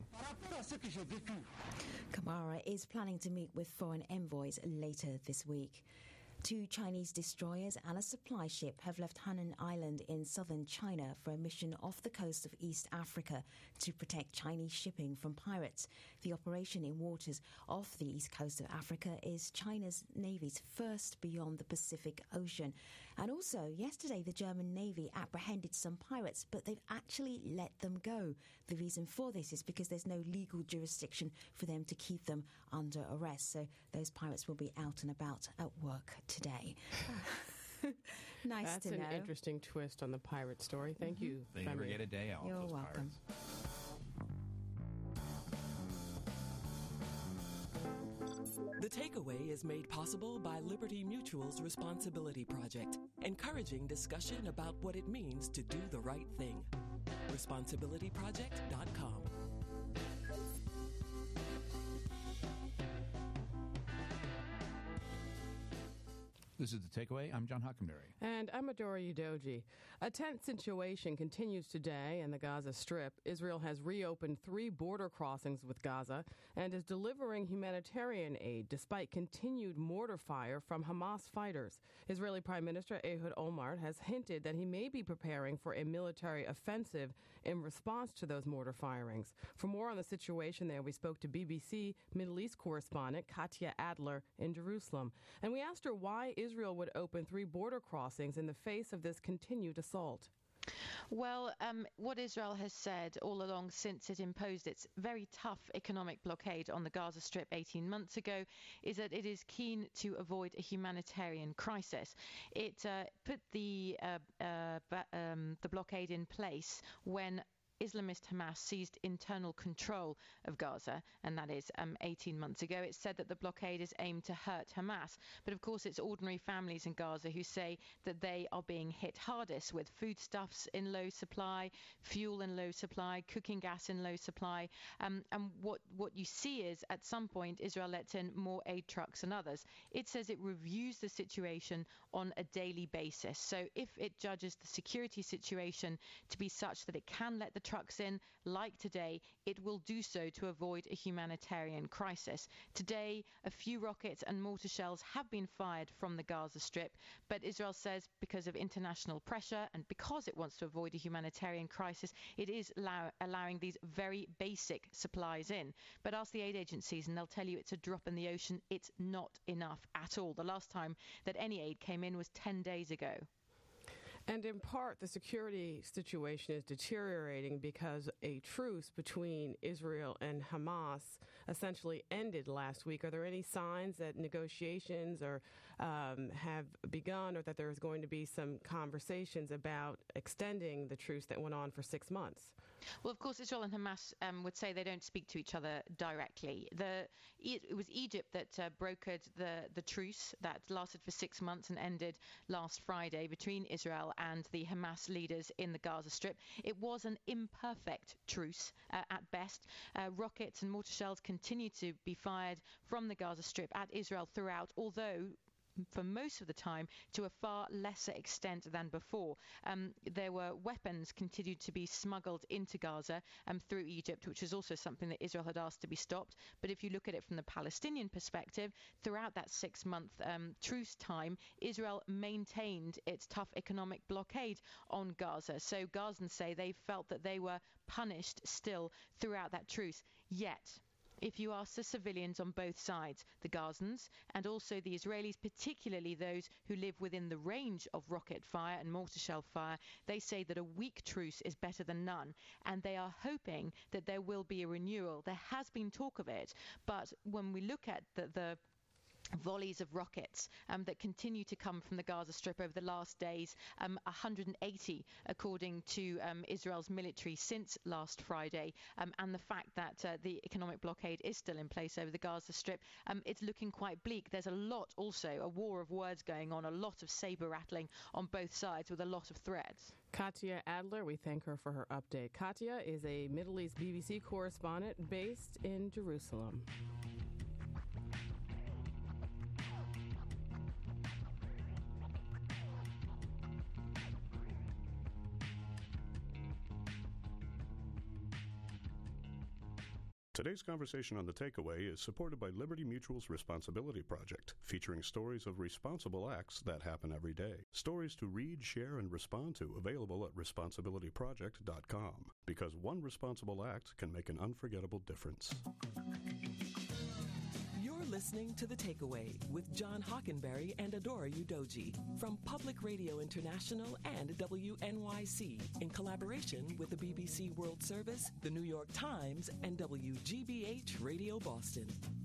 Camara is planning to meet with foreign envoys later this week. Two Chinese destroyers and a supply ship have left Hainan Island in southern China for a mission off the coast of East Africa to protect Chinese shipping from pirates. The operation in waters off the east coast of Africa is China's Navy's first beyond the Pacific Ocean. And also, yesterday the German Navy apprehended some pirates, but they've actually let them go. The reason for this is because there's no legal jurisdiction for them to keep them under arrest. So those pirates will be out and about at work today. Nice That's to know. That's an interesting twist on the pirate story. Thank mm-hmm. you. They never get a day off. You're those welcome. Pirates. The Takeaway is made possible by Liberty Mutual's Responsibility Project, encouraging discussion about what it means to do the right thing. responsibility project dot com. This is The Takeaway. I'm John Hockenberry. And I'm Adora Udoji. A tense situation continues today in the Gaza Strip. Israel has reopened three border crossings with Gaza and is delivering humanitarian aid despite continued mortar fire from Hamas fighters. Israeli Prime Minister Ehud Olmert has hinted that he may be preparing for a military offensive in response to those mortar firings. For more on the situation there, we spoke to B B C Middle East correspondent Katya Adler in Jerusalem. And we asked her why Israel Israel would open three border crossings in the face of this continued assault. Well, um, what Israel has said all along since it imposed its very tough economic blockade on the Gaza Strip eighteen months ago is that it is keen to avoid a humanitarian crisis. It uh, put the uh, uh, ba- um, the blockade in place when Islamist Hamas seized internal control of Gaza, and that is um, eighteen months ago. It said that the blockade is aimed to hurt Hamas. But of course, it's ordinary families in Gaza who say that they are being hit hardest, with foodstuffs in low supply, fuel in low supply, cooking gas in low supply. Um, and what, what you see is, at some point, Israel lets in more aid trucks and others. It says it reviews the situation on a daily basis. So if it judges the security situation to be such that it can let the trucks in, like today, it will do so to avoid a humanitarian crisis. Today, a few rockets and mortar shells have been fired from the Gaza Strip, but Israel says because of international pressure and because it wants to avoid a humanitarian crisis, it is allow- allowing these very basic supplies in. But ask the aid agencies and they'll tell you it's a drop in the ocean. It's not enough at all. The last time that any aid came in was ten days ago. And in part, the security situation is deteriorating because a truce between Israel and Hamas essentially ended last week. Are there any signs that negotiations are, um, have begun, or that there's going to be some conversations about extending the truce that went on for six months? Well, of course, Israel and Hamas um, would say they don't speak to each other directly. The, it was Egypt that uh, brokered the, the truce that lasted for six months and ended last Friday between Israel and the Hamas leaders in the Gaza Strip. It was an imperfect truce uh, at best. Uh, rockets and mortar shells continue to be fired from the Gaza Strip at Israel throughout, although for most of the time to a far lesser extent than before. Um, there were weapons continued to be smuggled into Gaza um, through Egypt, which is also something that Israel had asked to be stopped. But if you look at it from the Palestinian perspective, throughout that six-month um, truce time, Israel maintained its tough economic blockade on Gaza. So Gazans say they felt that they were punished still throughout that truce. Yet, if you ask the civilians on both sides, the Gazans and also the Israelis, particularly those who live within the range of rocket fire and mortar shell fire, they say that a weak truce is better than none, and they are hoping that there will be a renewal. There has been talk of it, but when we look at the, the volleys of rockets um, that continue to come from the Gaza Strip over the last days, um, one hundred eighty according to um, Israel's military since last Friday, um, and the fact that uh, the economic blockade is still in place over the Gaza Strip, um, it's looking quite bleak. There's a lot also, a war of words going on, a lot of saber rattling on both sides with a lot of threats. Katya Adler, we thank her for her update. Katya is a Middle East B B C correspondent based in Jerusalem. Today's conversation on The Takeaway is supported by Liberty Mutual's Responsibility Project, featuring stories of responsible acts that happen every day. Stories to read, share, and respond to, available at responsibility project dot com. Because one responsible act can make an unforgettable difference. You're listening to The Takeaway with John Hockenberry and Adora Udoji from Public Radio International and W N Y C in collaboration with the B B C World Service, the New York Times, and W G B H Radio Boston.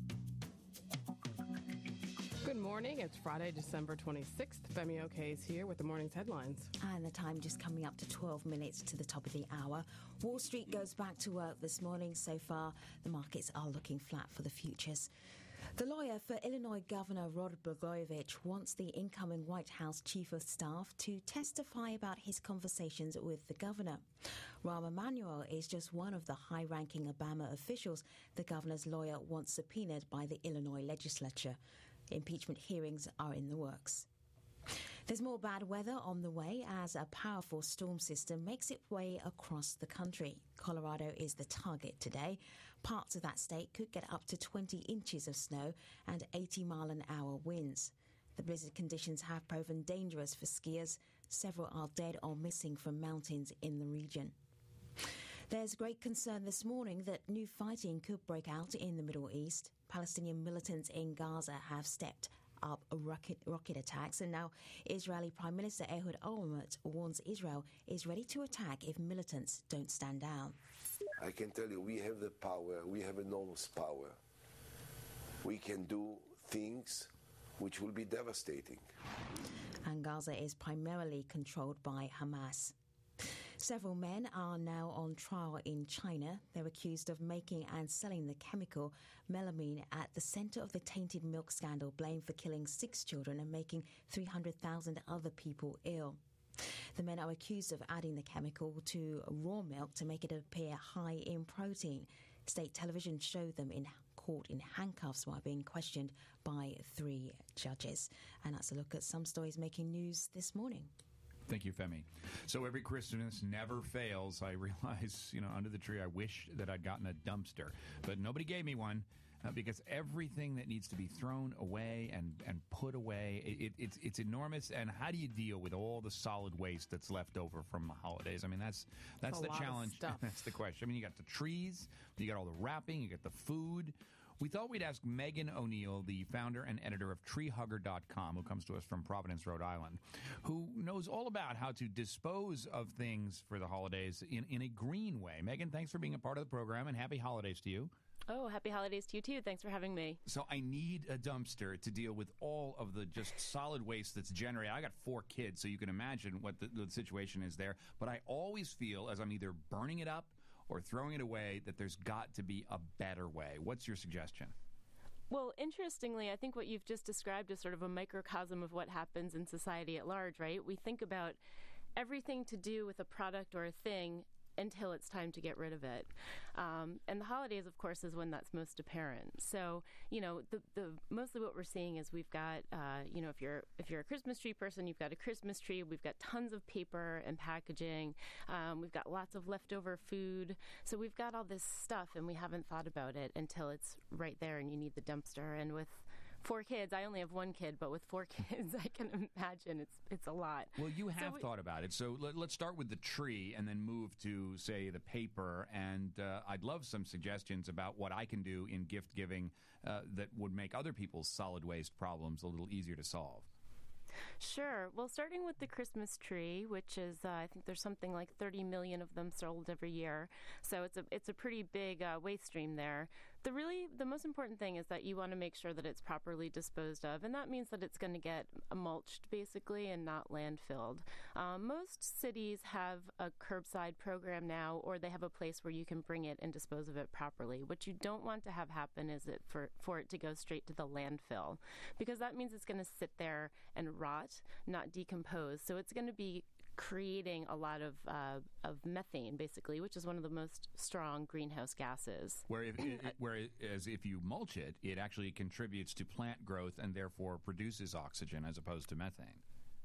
Good morning. It's Friday, December twenty-sixth. Femi Oke is here with the morning's headlines. And the time just coming up to twelve minutes to the top of the hour. Wall Street goes back to work this morning. So far, the markets are looking flat for the futures. The lawyer for Illinois Governor Rod Blagojevich wants the incoming White House Chief of Staff to testify about his conversations with the governor. Rahm Emanuel is just one of the high-ranking Obama officials the governor's lawyer wants subpoenaed by the Illinois legislature. Impeachment hearings are in the works. There's more bad weather on the way as a powerful storm system makes its way across the country. Colorado is the target today. Parts of that state could get up to twenty inches of snow and eighty mile an hour winds. The blizzard conditions have proven dangerous for skiers. Several are dead or missing from mountains in the region. There's great concern this morning that new fighting could break out in the Middle East. Palestinian militants in Gaza have stepped up rocket, rocket attacks, and now Israeli Prime Minister Ehud Olmert warns Israel is ready to attack if militants don't stand down. I can tell you, we have the power, we have enormous power. We can do things which will be devastating. And Gaza is primarily controlled by Hamas. Several men are now on trial in China. They're accused of making and selling the chemical melamine at the center of the tainted milk scandal, blamed for killing six children and making three hundred thousand other people ill. The men are accused of adding the chemical to raw milk to make it appear high in protein. State television showed them in court in handcuffs while being questioned by three judges. And that's a look at some stories making news this morning. Thank you, Femi. So every Christmas never fails. I realize, you know, under the tree, I wish that I'd gotten a dumpster, but nobody gave me one. Uh, because everything that needs to be thrown away and, and put away, it, it, it's it's enormous. And how do you deal with all the solid waste that's left over from the holidays? I mean, that's that's, that's the challenge. That's the question. I mean, you got the trees, you got all the wrapping, you got the food. We thought we'd ask Megan O'Neill, the founder and editor of tree hugger dot com, who comes to us from Providence, Rhode Island, who knows all about how to dispose of things for the holidays in, in a green way. Megan, thanks for being a part of the program, and happy holidays to you. Oh, happy holidays to you, too. Thanks for having me. So I need a dumpster to deal with all of the just solid waste that's generated. I got four kids, so you can imagine what the, the situation is there. But I always feel, as I'm either burning it up or throwing it away, that there's got to be a better way. What's your suggestion? Well, interestingly, I think what you've just described is sort of a microcosm of what happens in society at large, right? We think about everything to do with a product or a thing until it's time to get rid of it. Um, and the holidays, of course, is when that's most apparent. So, you know, the, the mostly what we're seeing is we've got, uh, you know, if you're if you're a Christmas tree person, you've got a Christmas tree. We've got tons of paper and packaging. Um, we've got lots of leftover food. So we've got all this stuff, and we haven't thought about it until it's right there, and you need the dumpster. And with four kids. I only have one kid, but with four kids, I can imagine it's it's a lot. Well, you have so we, thought about it. So let, let's start with the tree and then move to, say, the paper. And uh, I'd love some suggestions about what I can do in gift giving uh, that would make other people's solid waste problems a little easier to solve. Sure. Well, starting with the Christmas tree, which is, uh, I think there's something like thirty million of them sold every year. So it's a it's a pretty big uh, waste stream there. The really, the most important thing is that you want to make sure that it's properly disposed of, and that means that it's going to get mulched, basically, and not landfilled. Um, most cities have a curbside program now, or they have a place where you can bring it and dispose of it properly. What you don't want to have happen is it for, for it to go straight to the landfill, because that means it's going to sit there and rot, not decompose. So it's going to be creating a lot of uh, of methane, basically, which is one of the most strong greenhouse gases. Where if, it, it, whereas if you mulch it, it actually contributes to plant growth and therefore produces oxygen as opposed to methane.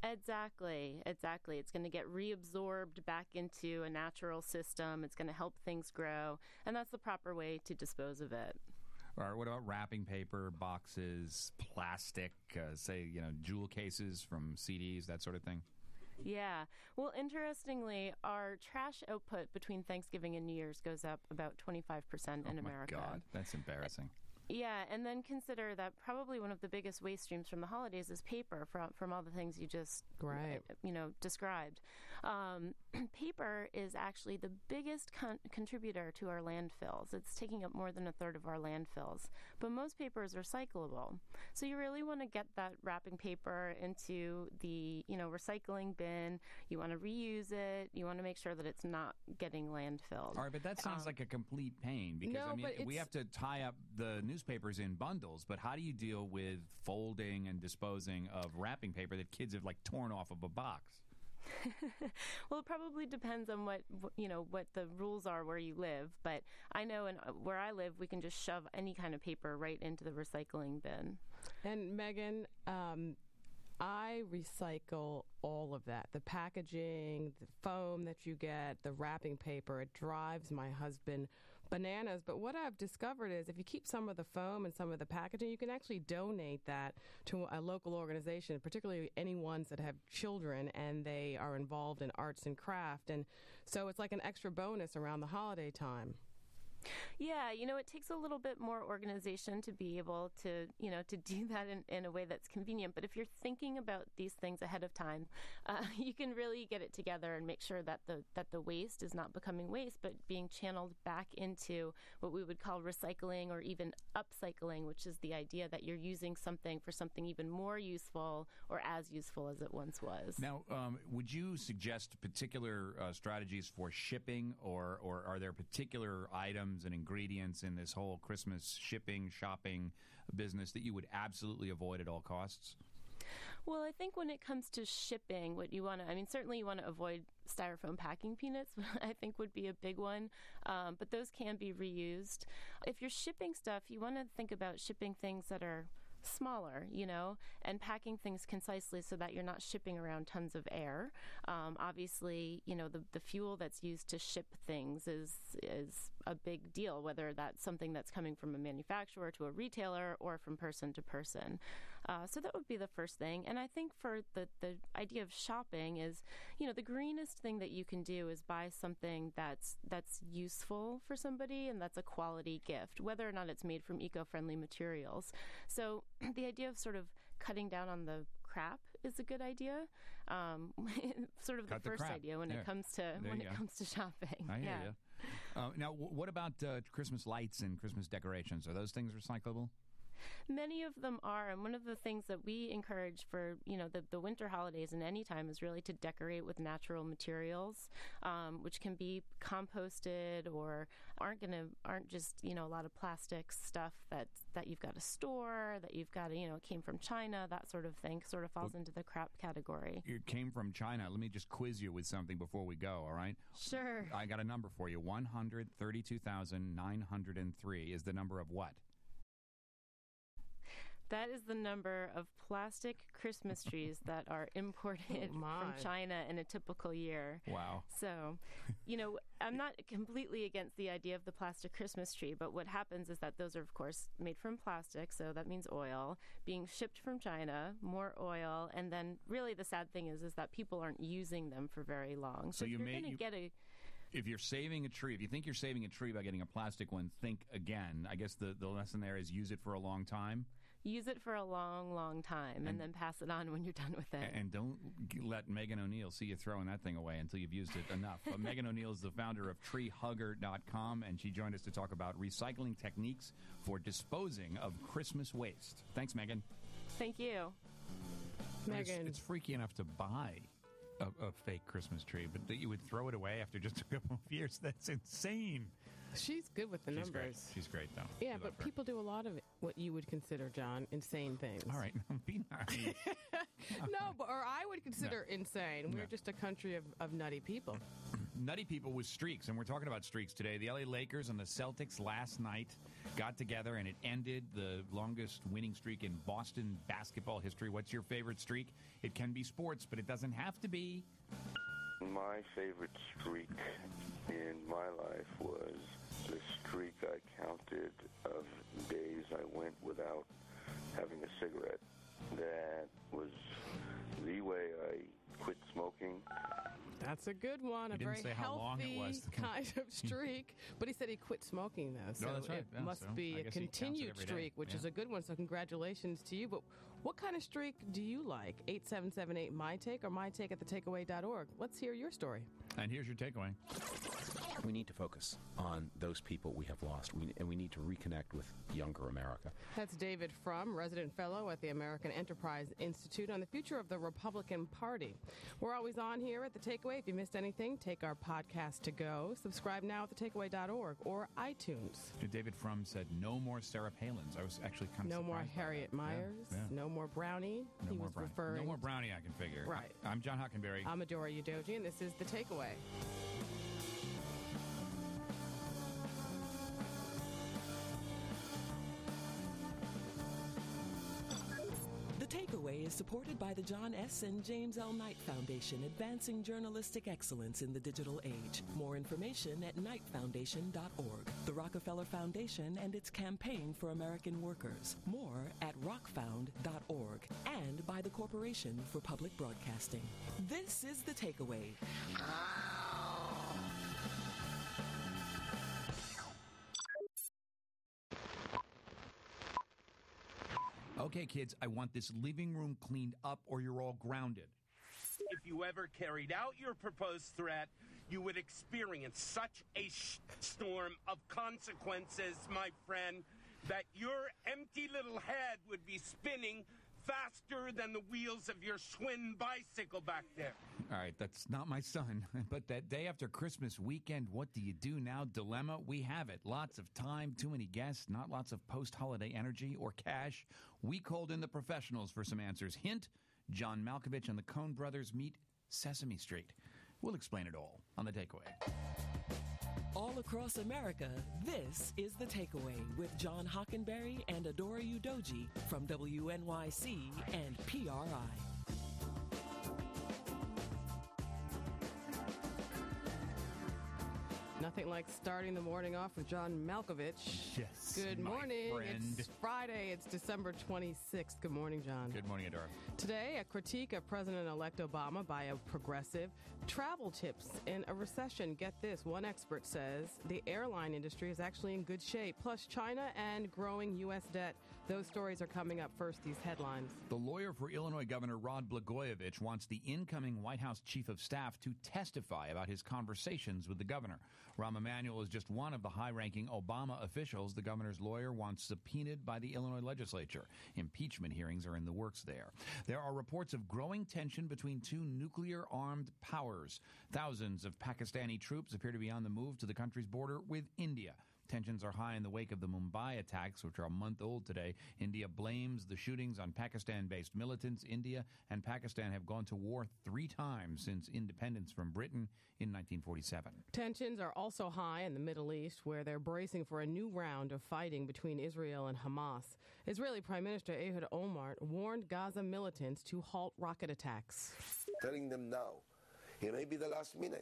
Exactly, exactly. It's going to get reabsorbed back into a natural system. It's going to help things grow, and that's the proper way to dispose of it. All right, what about wrapping paper, boxes, plastic, uh, say, you know, jewel cases from C Ds, that sort of thing? Yeah. Well, interestingly, our trash output between Thanksgiving and New Year's goes up about twenty-five percent in oh my America. God, that's embarrassing. Yeah, and then consider that probably one of the biggest waste streams from the holidays is paper from from all the things you just right. you know described. Um, paper is actually the biggest con- contributor to our landfills. It's taking up more than a third of our landfills. But most paper is recyclable, so you really want to get that wrapping paper into the you know recycling bin. You want to reuse it. You want to make sure that it's not getting landfilled. All right, but that sounds um, like a complete pain because no, I mean but we have to tie up the newspapers in bundles, but how do you deal with folding and disposing of wrapping paper that kids have like torn off of a box? Well, it probably depends on what you know what the rules are where you live, but I know in where I live we can just shove any kind of paper right into the recycling bin. And Megan, um, I recycle all of that. The packaging, the foam that you get, the wrapping paper, it drives my husband bananas. But what I've discovered is if you keep some of the foam and some of the packaging, you can actually donate that to a local organization, particularly any ones that have children and they are involved in arts and craft. And so it's like an extra bonus around the holiday time. Yeah, you know, it takes a little bit more organization to be able to, you know, to do that in, in a way that's convenient. But if you're thinking about these things ahead of time, uh, you can really get it together and make sure that the that the waste is not becoming waste, but being channeled back into what we would call recycling or even upcycling, which is the idea that you're using something for something even more useful or as useful as it once was. Now, um, would you suggest particular uh, strategies for shipping, or, or are there particular items and ingredients in this whole Christmas shipping, shopping business that you would absolutely avoid at all costs? Well, I think when it comes to shipping, what you want to, I mean, certainly you want to avoid styrofoam packing peanuts, I think would be a big one, um, but those can be reused. If you're shipping stuff, you want to think about shipping things that are smaller, you know, and packing things concisely so that you're not shipping around tons of air. Um, obviously, you know, the, the fuel that's used to ship things is is a big deal, whether that's something that's coming from a manufacturer to a retailer or from person to person. Uh, so that would be the first thing. And I think for the, the idea of shopping is, you know, the greenest thing that you can do is buy something that's that's useful for somebody and that's a quality gift, whether or not it's made from eco-friendly materials. So the idea of sort of cutting down on the crap is a good idea. Um, sort of Cut the the first crap. idea when Yeah. it comes to There when you it go. comes to shopping. I hear yeah. you. Uh, now, w- what about uh, Christmas lights and Christmas decorations? Are those things recyclable? Many of them are, and one of the things that we encourage for, you know, the, the winter holidays and any time is really to decorate with natural materials, um, which can be composted or aren't going to, aren't just, you know, a lot of plastic stuff that, that you've got to store, that you've got to, you know, it came from China, that sort of thing, sort of falls Well, into the crap category. It came from China. Let me just quiz you with something before we go, all right? Sure. I got a number for you. one hundred thirty-two thousand nine hundred three is the number of what? That is the number of plastic Christmas trees that are imported Oh, my. from China in a typical year. Wow. So, you know, I'm not completely against the idea of the plastic Christmas tree, but what happens is that those are, of course, made from plastic, so that means oil, being shipped from China, more oil, and then really the sad thing is is that people aren't using them for very long. So if you you're may- going to you- get a If you're saving a tree, if you think you're saving a tree by getting a plastic one, think again. I guess the, the lesson there is use it for a long time. use it for a long, long time and, And- then pass it on when you're done with it. And don't g- let Megan O'Neill see you throwing that thing away until you've used it enough. Uh, Megan O'Neill is the founder of tree hugger dot com, and she joined us to talk about recycling techniques for disposing of Christmas waste. Thanks, Megan. Thank you. It's, it's freaky enough to buy a, a fake Christmas tree, but that you would throw it away after just a couple of years, that's insane. She's good with the She's numbers. great. She's great, though. Yeah, We love but her. people do a lot of what you would consider, John, insane things. All right, be nice. No, but, or I would consider insane. We're No. just a country of, of nutty people. Nutty people with streaks, and we're talking about streaks today. The L A Lakers and the Celtics last night got together, and it ended the longest winning streak in Boston basketball history. What's your favorite streak? It can be sports, but it doesn't have to be. My favorite streak in my life was the streak I counted of days I went without having a cigarette. That was the way I quit smoking. That's a good one. He a didn't very say how long it healthy was. kind of streak. But he said he quit smoking, though. So No, that's right. it Yeah, must so be I a guess he counts it continued every day. streak, which is Yeah. a good one. So congratulations to you. But what kind of streak do you like? eight seven seven eight my take or my take at the takeaway dot org. Let's hear your story. And here's your takeaway. We need to focus on those people we have lost, we, and we need to reconnect with younger America. That's David Frum, resident fellow at the American Enterprise Institute on the future of the Republican Party. We're always on here at The Takeaway. If you missed anything, take our podcast to go. Subscribe now at the takeaway dot org or iTunes. David Frum said, no more Sarah Palins. I was actually kind of No more surprised by Harriet that. Myers. Yeah, yeah. No more Brownie. No he more was brownie. referring. No more brownie, I can figure. Right. I, I'm John Hockenberry. I'm Adora Udoji, and this is The Takeaway. The Takeaway is supported by the John S. and James L. Knight Foundation, advancing journalistic excellence in the digital age. More information at knight foundation dot org. The Rockefeller Foundation and its campaign for American workers. More at rock found dot org. And by the Corporation for Public Broadcasting. This is The Takeaway. Okay, kids, I want this living room cleaned up or you're all grounded. If you ever carried out your proposed threat, you would experience such a sh- storm of consequences, my friend, that your empty little head would be spinning faster than the wheels of your Schwinn bicycle back there. All right, that's not my son. But that day after Christmas weekend, what do you do now? Dilemma, we have it. Lots of time, too many guests, not lots of post-holiday energy or cash. We called in the professionals for some answers. Hint, John Malkovich and the Coen brothers meet Sesame Street. We'll explain it all on The Takeaway. All across America, this is The Takeaway with John Hockenberry and Adora Udoji from W N Y C and P R I. Nothing like starting the morning off with John Malkovich. Yes, Good my morning. friend. It's Friday. It's December twenty-sixth. Good morning, John. Good morning, Adora. Today, a critique of President-elect Obama by a progressive. Travel tips in a recession. Get this. One expert says the airline industry is actually in good shape. Plus, China and growing U S debt. Those stories are coming up first, these headlines. The lawyer for Illinois Governor Rod Blagojevich wants the incoming White House chief of staff to testify about his conversations with the governor. Rahm Emanuel is just one of the high-ranking Obama officials the governor's lawyer wants subpoenaed by the Illinois legislature. Impeachment hearings are in the works there. There are reports of growing tension between two nuclear-armed powers. Thousands of Pakistani troops appear to be on the move to the country's border with India. Tensions are high in the wake of the Mumbai attacks, which are a month old today. India blames the shootings on Pakistan-based militants. India and Pakistan have gone to war three times since independence from Britain in nineteen forty-seven. Tensions are also high in the Middle East, where they're bracing for a new round of fighting between Israel and Hamas. Israeli Prime Minister Ehud Olmert warned Gaza militants to halt rocket attacks. Telling them now, it may be the last minute.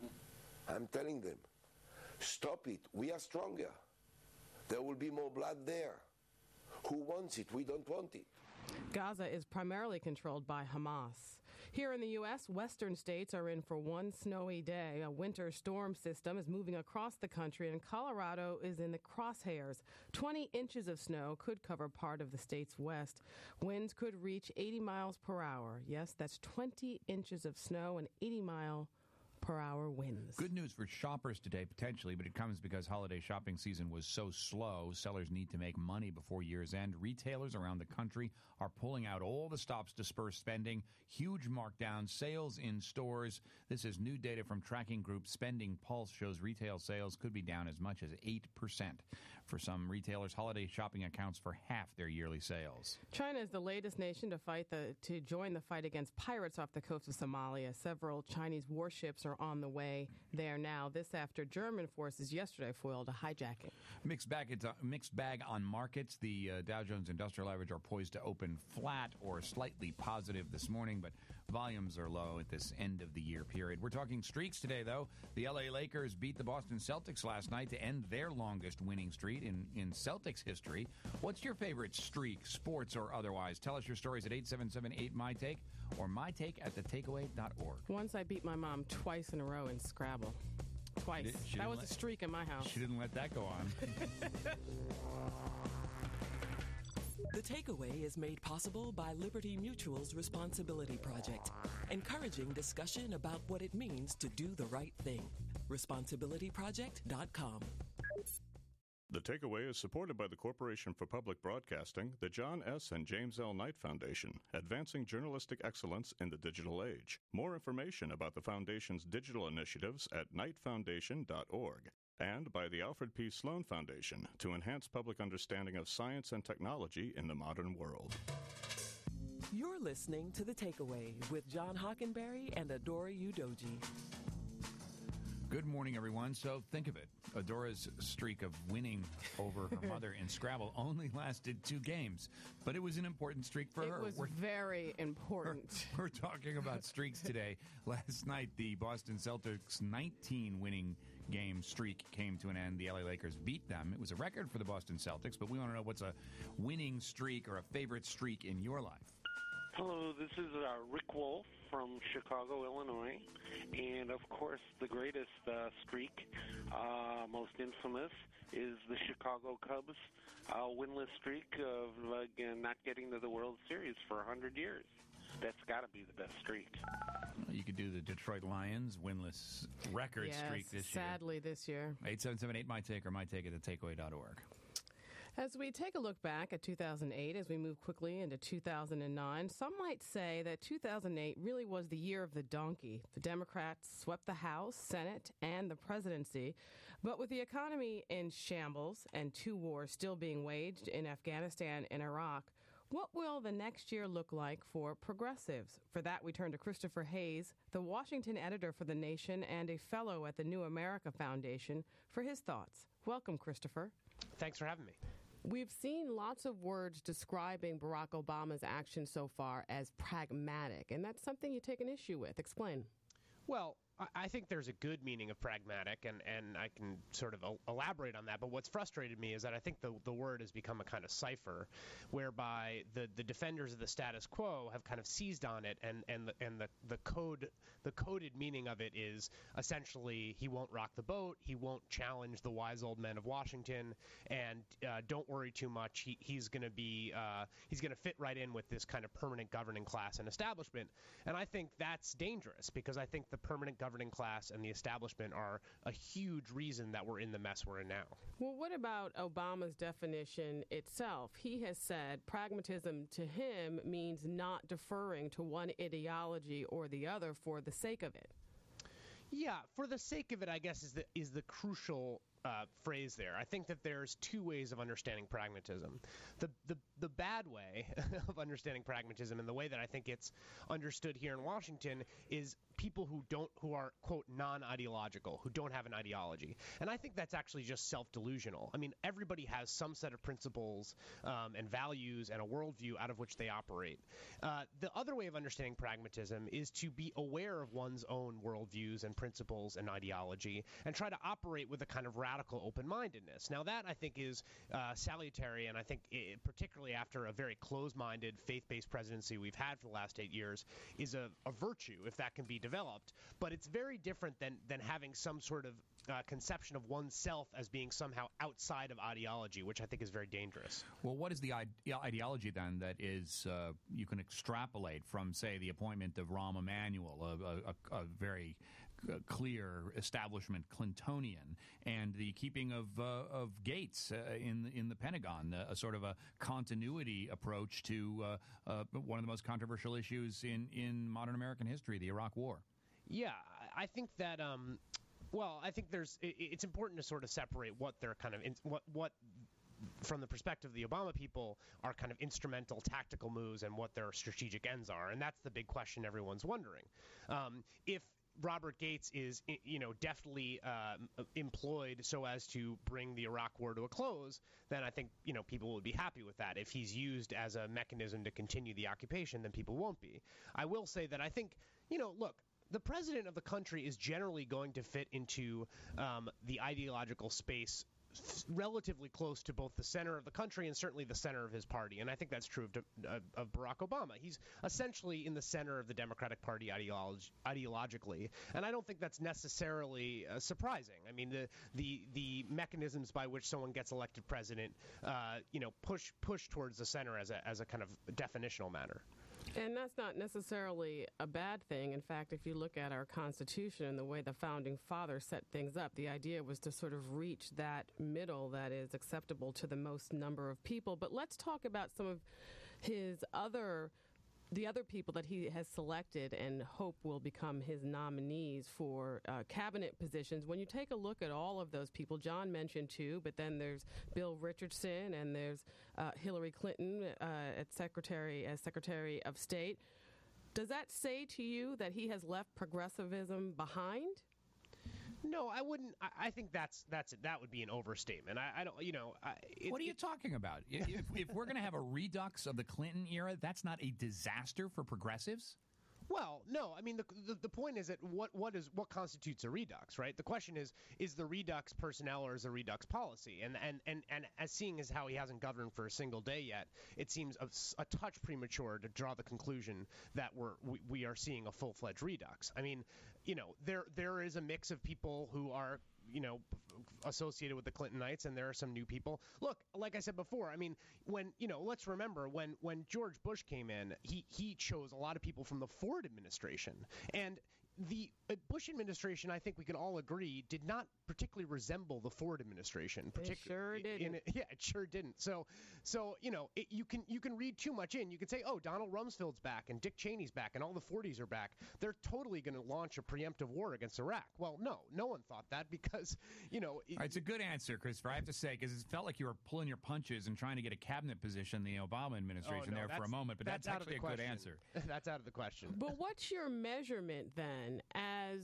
I'm telling them, stop it. We are stronger. There will be more blood there. Who wants it? We don't want it. Gaza is primarily controlled by Hamas. Here in the U S, western states are in for one snowy day. A winter storm system is moving across the country, and Colorado is in the crosshairs. twenty inches of snow could cover part of the state's west. Winds could reach eighty miles per hour. Yes, that's twenty inches of snow and eighty mile per hour winds. Good news for shoppers today, potentially, but it comes because holiday shopping season was so slow. Sellers need to make money before year's end. Retailers around the country are pulling out all the stops to spur spending. Huge markdowns, sales in stores. This is new data from tracking group Spending Pulse shows retail sales could be down as much as eight percent. For some retailers, holiday shopping accounts for half their yearly sales. China is the latest nation to fight the to join the fight against pirates off the coast of Somalia. Several Chinese warships are on the way there now. This after German forces yesterday foiled a hijacking. Mixed bag, it's a mixed bag on markets. The uh, Dow Jones Industrial Average are poised to open flat or slightly positive this morning, but volumes are low at this end of the year period. We're talking streaks today, though. The L A Lakers beat the Boston Celtics last night to end their longest winning streak in, in Celtics history. What's your favorite streak, sports or otherwise? Tell us your stories at eight seven seven eight my take or my take at the takeaway dot org. Once I beat my mom twice in a row in Scrabble. Twice. She did, she that was let, a streak in my house. She didn't let that go on. The Takeaway is made possible by Liberty Mutual's Responsibility Project, encouraging discussion about what it means to do the right thing. responsibility project dot com. The Takeaway is supported by the Corporation for Public Broadcasting, the John S. and James L. Knight Foundation, advancing journalistic excellence in the digital age. More information about the Foundation's digital initiatives at knight foundation dot org. And by the Alfred P. Sloan Foundation to enhance public understanding of science and technology in the modern world. You're listening to The Takeaway with John Hockenberry and Adora Udoji. Good morning, everyone. So think of it. Adora's streak of winning over her mother in Scrabble only lasted two games, but it was an important streak for it her. It was we're, very important. We're, we're talking about streaks today. Last night, the Boston Celtics' nineteen winning game streak came to an end. The L A Lakers beat them. It was a record for the Boston Celtics, but we want to know what's a winning streak or a favorite streak in your life. Hello, this is uh, Rick Wolf from Chicago, Illinois, and of course the greatest uh, streak Uh, most infamous is the Chicago Cubs' uh, winless streak of uh, not getting to the World Series for one hundred years. That's got to be the best streak. You could do the Detroit Lions winless record yes, streak this year. Sadly, this year. eight seven seven eight my take or my take at the takeaway dot org. As we take a look back at two thousand eight, as we move quickly into two thousand nine, some might say that two thousand eight really was the year of the donkey. The Democrats swept the House, Senate, and the presidency. But with the economy in shambles and two wars still being waged in Afghanistan and Iraq, what will the next year look like for progressives? For that, we turn to Christopher Hayes, the Washington editor for The Nation and a fellow at the New America Foundation, for his thoughts. Welcome, Christopher. Thanks for having me. We've seen lots of words describing Barack Obama's action so far as pragmatic, and that's something you take an issue with. Explain. Well, I think there's a good meaning of pragmatic, and, and I can sort of elaborate on that. But what's frustrated me is that I think the, the word has become a kind of cipher, whereby the, the defenders of the status quo have kind of seized on it, and, and, the, and the, the code the coded meaning of it is essentially he won't rock the boat, he won't challenge the wise old men of Washington, and uh, don't worry too much. He, he's going to be uh, he's going to fit right in with this kind of permanent governing class and establishment. And I think that's dangerous, because I think the permanent governing governing class and the establishment are a huge reason that we're in the mess we're in now. Well, what about Obama's definition itself? He has said pragmatism to him means not deferring to one ideology or the other for the sake of it. Yeah, for the sake of it, I guess, is the is the crucial uh, phrase there. I think that there's two ways of understanding pragmatism. The the the bad way of understanding pragmatism, and the way that I think it's understood here in Washington, is people who don't who are, quote, non-ideological, who don't have an ideology. And I think that's actually just self-delusional. I mean, everybody has some set of principles um, and values and a worldview out of which they operate. Uh, the other way of understanding pragmatism is to be aware of one's own worldviews and principles and ideology and try to operate with a kind of radical open-mindedness. Now, that, I think, is uh, salutary, and I think it, particularly after a very closed-minded, faith-based presidency we've had for the last eight years, is a, a virtue, if that can be developed. But it's very different than, than having some sort of uh, conception of oneself as being somehow outside of ideology, which I think is very dangerous. Well, what is the ide- ideology, then, that is uh, you can extrapolate from, say, the appointment of Rahm Emanuel, a, a, a very uh, clear establishment Clintonian, and the keeping of uh, of Gates uh, in in the Pentagon, uh, a sort of a continuity approach to uh, uh, one of the most controversial issues in, in modern American history, the Iraq War? Yeah, I think that. Um, well, I think there's. It, it's important to sort of separate what they're kind of in, what what. from the perspective of the Obama people, are kind of instrumental tactical moves and what their strategic ends are. And that's the big question everyone's wondering. Um, if Robert Gates is, you know, deftly uh, employed so as to bring the Iraq war to a close, then I think, you know, people would be happy with that. If he's used as a mechanism to continue the occupation, then people won't be. I will say that I think, you know, look, the president of the country is generally going to fit into um, the ideological space relatively close to both the center of the country and certainly the center of his party. And I think that's true of, uh, of Barack Obama. He's essentially in the center of the Democratic Party ideology, ideologically. And I don't think that's necessarily uh, surprising. I mean, the, the the mechanisms by which someone gets elected president, uh, you know, push push towards the center as a as a kind of definitional matter. And that's not necessarily a bad thing. In fact, if you look at our Constitution and the way the Founding Fathers set things up, the idea was to sort of reach that middle that is acceptable to the most number of people. But let's talk about some of his other the other people that he has selected and hope will become his nominees for uh, cabinet positions. When you take a look at all of those people, John mentioned two, but then there's Bill Richardson and there's uh, Hillary Clinton uh, at Secretary as Secretary of State. Does that say to you that he has left progressivism behind? No, I wouldn't. I, I think that's that's that would be an overstatement. I, I don't. You know. I, it, what are you it, talking about? if, if we're going to have a redux of the Clinton era, that's not a disaster for progressives? Well, no. I mean, the, the the point is that what what is what constitutes a redux, right? The question is, is the redux personnel or is the redux policy? And and and and as seeing as how he hasn't governed for a single day yet, it seems a, a touch premature to draw the conclusion that we're we, we are seeing a full-fledged redux. I mean, you know, there there is a mix of people who are you know, associated with the Clintonites, and there are some new people. Look, like I said before, I mean, when, you know, let's remember when, when George Bush came in, he, he chose a lot of people from the Ford administration. And the Bush administration, I think we can all agree, did not particularly resemble the Ford administration. It sure didn't. In, yeah, it sure didn't. So, so you know, it, you can you can read too much in. You can say, oh, Donald Rumsfeld's back and Dick Cheney's back and all the Fordies are back. They're totally going to launch a preemptive war against Iraq. Well, no, no one thought that because, you know. It, it's a good answer, Christopher, I have to say, because it felt like you were pulling your punches and trying to get a cabinet position in the Obama administration oh, no, there for a moment, but that's, that's actually a question. good answer. That's out of the question. But what's your measurement then as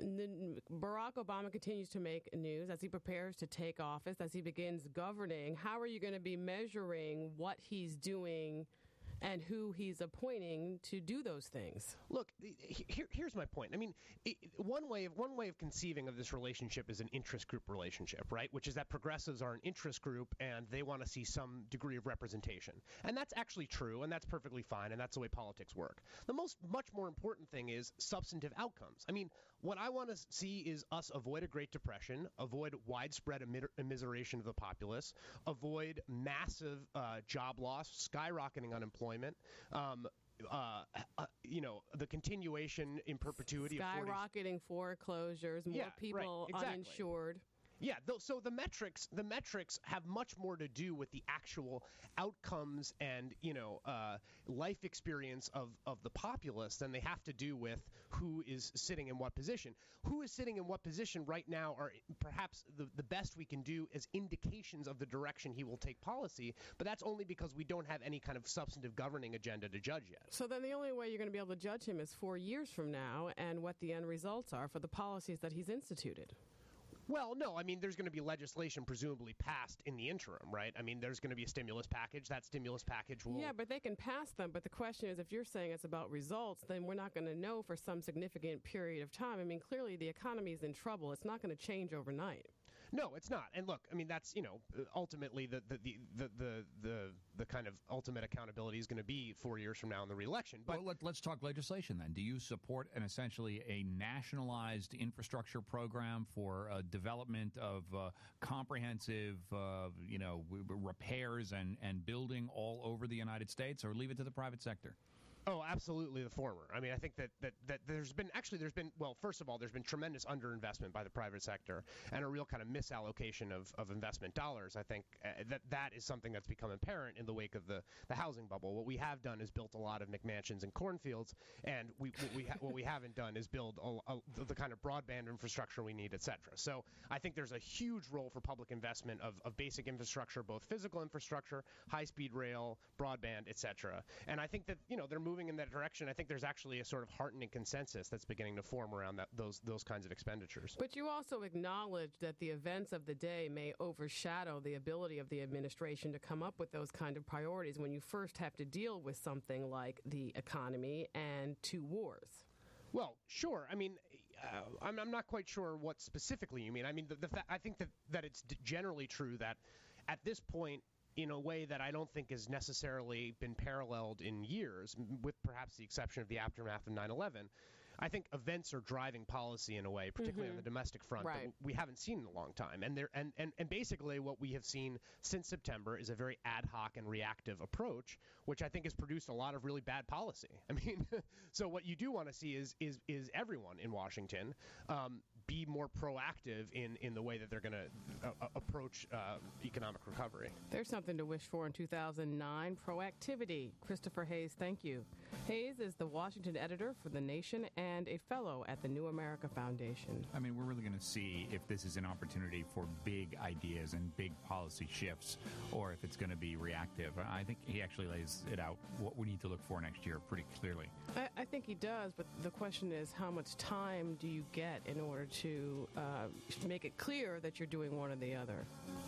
Barack Obama continues to make news, as he prepares to take office, as he begins governing? How are you going to be measuring what he's doing and who he's appointing to do those things? Look, here, here's my point. I mean, it, one way of one way of conceiving of this relationship is an interest group relationship, right? Which is that progressives are an interest group and they want to see some degree of representation. And that's actually true, and that's perfectly fine, and that's the way politics work. The most, much more important thing is substantive outcomes. I mean, what I want to see is us avoid a Great Depression, avoid widespread immiseration of the populace, avoid massive uh, job loss, skyrocketing unemployment, um, uh, uh, you know, the continuation in perpetuity skyrocketing of foreclosures, more yeah, people right, exactly. uninsured. Yeah, th- so the metrics, the metrics have much more to do with the actual outcomes and, you know, uh, life experience of, of the populace than they have to do with who is sitting in what position. Who is sitting in what position right now are perhaps the, the best we can do as indications of the direction he will take policy, but that's only because we don't have any kind of substantive governing agenda to judge yet. So then the only way you're going to be able to judge him is four years from now and what the end results are for the policies that he's instituted. Well, no, I mean, there's going to be legislation presumably passed in the interim, right? I mean, there's going to be a stimulus package. That stimulus package will... Yeah, but they can pass them. But the question is, if you're saying it's about results, then we're not going to know for some significant period of time. I mean, clearly the economy is in trouble. It's not going to change overnight. No, it's not. And look, I mean, that's, you know, ultimately the the, the, the, the, the, the kind of ultimate accountability is going to be four years from now in the re-election. But well, let, let's talk legislation then. Do you support an essentially a nationalized infrastructure program for uh, development of uh, comprehensive, uh, you know, repairs and, and building all over the United States, or leave it to the private sector? Oh, absolutely the former. I mean, I think that, that, that there's been, actually there's been, well, first of all, there's been tremendous underinvestment by the private sector and a real kind of misallocation of, of investment dollars. I think uh, that that is something that's become apparent in the wake of the, the housing bubble. What we have done is built a lot of McMansions and cornfields, and we, what, we ha- what we haven't done is build a, a, the kind of broadband infrastructure we need, et cetera. So I think there's a huge role for public investment of, of basic infrastructure, both physical infrastructure, high-speed rail, broadband, et cetera. And I think that, you know, they're moving in that direction. I think there's actually a sort of heartening consensus that's beginning to form around that, those those kinds of expenditures. But you also acknowledge that the events of the day may overshadow the ability of the administration to come up with those kind of priorities when you first have to deal with something like the economy and two wars. Well, sure. I mean, uh, I'm, I'm not quite sure what specifically you mean. I mean, the, the fa- I think that, that it's d- generally true that at this point, in a way that I don't think has necessarily been paralleled in years, with perhaps the exception of the aftermath of nine eleven, I think events are driving policy in a way, particularly mm-hmm. on the domestic front, right. that we haven't seen in a long time. And, there, and, and, and basically what we have seen since September is a very ad hoc and reactive approach, which I think has produced a lot of really bad policy. I mean, so what you do want to see is is is everyone in Washington um, be more proactive in, in the way that they're going to uh, approach uh, economic recovery. There's something to wish for in two thousand nine, proactivity. Christopher Hayes, thank you. Hayes is the Washington editor for The Nation and a fellow at the New America Foundation. I mean, we're really going to see if this is an opportunity for big ideas and big policy shifts, or if it's going to be reactive. I think he actually lays it out, what we need to look for next year, pretty clearly. I, I think he does, but the question is, how much time do you get in order to uh, make it clear that you're doing one or the other?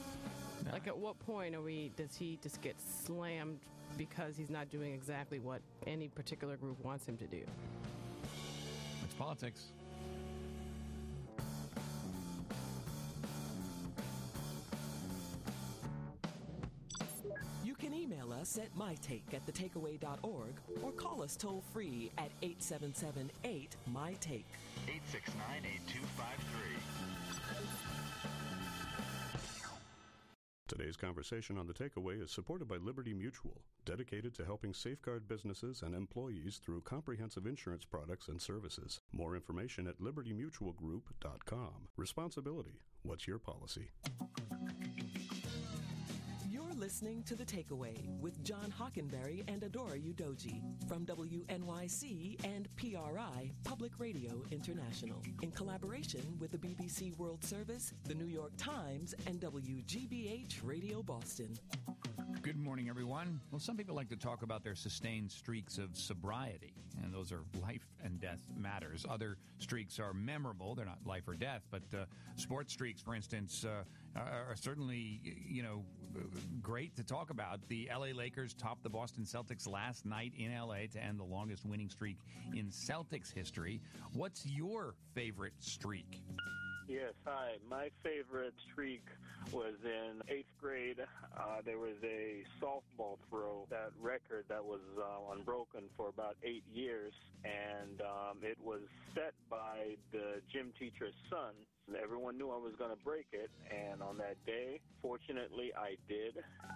No. Like, at what point are we? Does he just get slammed because he's not doing exactly what any particular group wants him to do? It's politics. You can email us at mytake at the takeaway dot org or call us toll free at eight seven seven eight, M Y T A K E. eight six nine, eight two five three. Today's conversation on The Takeaway is supported by Liberty Mutual, dedicated to helping safeguard businesses and employees through comprehensive insurance products and services. More information at liberty mutual group dot com. Responsibility. What's your policy? You're listening to The Takeaway with John Hockenberry and Adora Udoji from W N Y C and P R I, Public Radio International, in collaboration with the B B C World Service, the New York Times, and W G B H Radio Boston. Good morning, everyone. Well, some people like to talk about their sustained streaks of sobriety, and those are life and death matters. Other streaks are memorable. They're not life or death, but uh, sports streaks, for instance, uh, are certainly, you know, great to talk about. The L A Lakers topped the Boston Celtics last night in L A to end the longest winning streak in Celtics history. What's your favorite streak? Yes, hi. My favorite streak was in eighth grade. Uh, there was a softball throw, that record that was uh, unbroken for about eight years, and um, it was set by the gym teacher's son. Everyone knew I was going to break it, and on that day, fortunately, I did.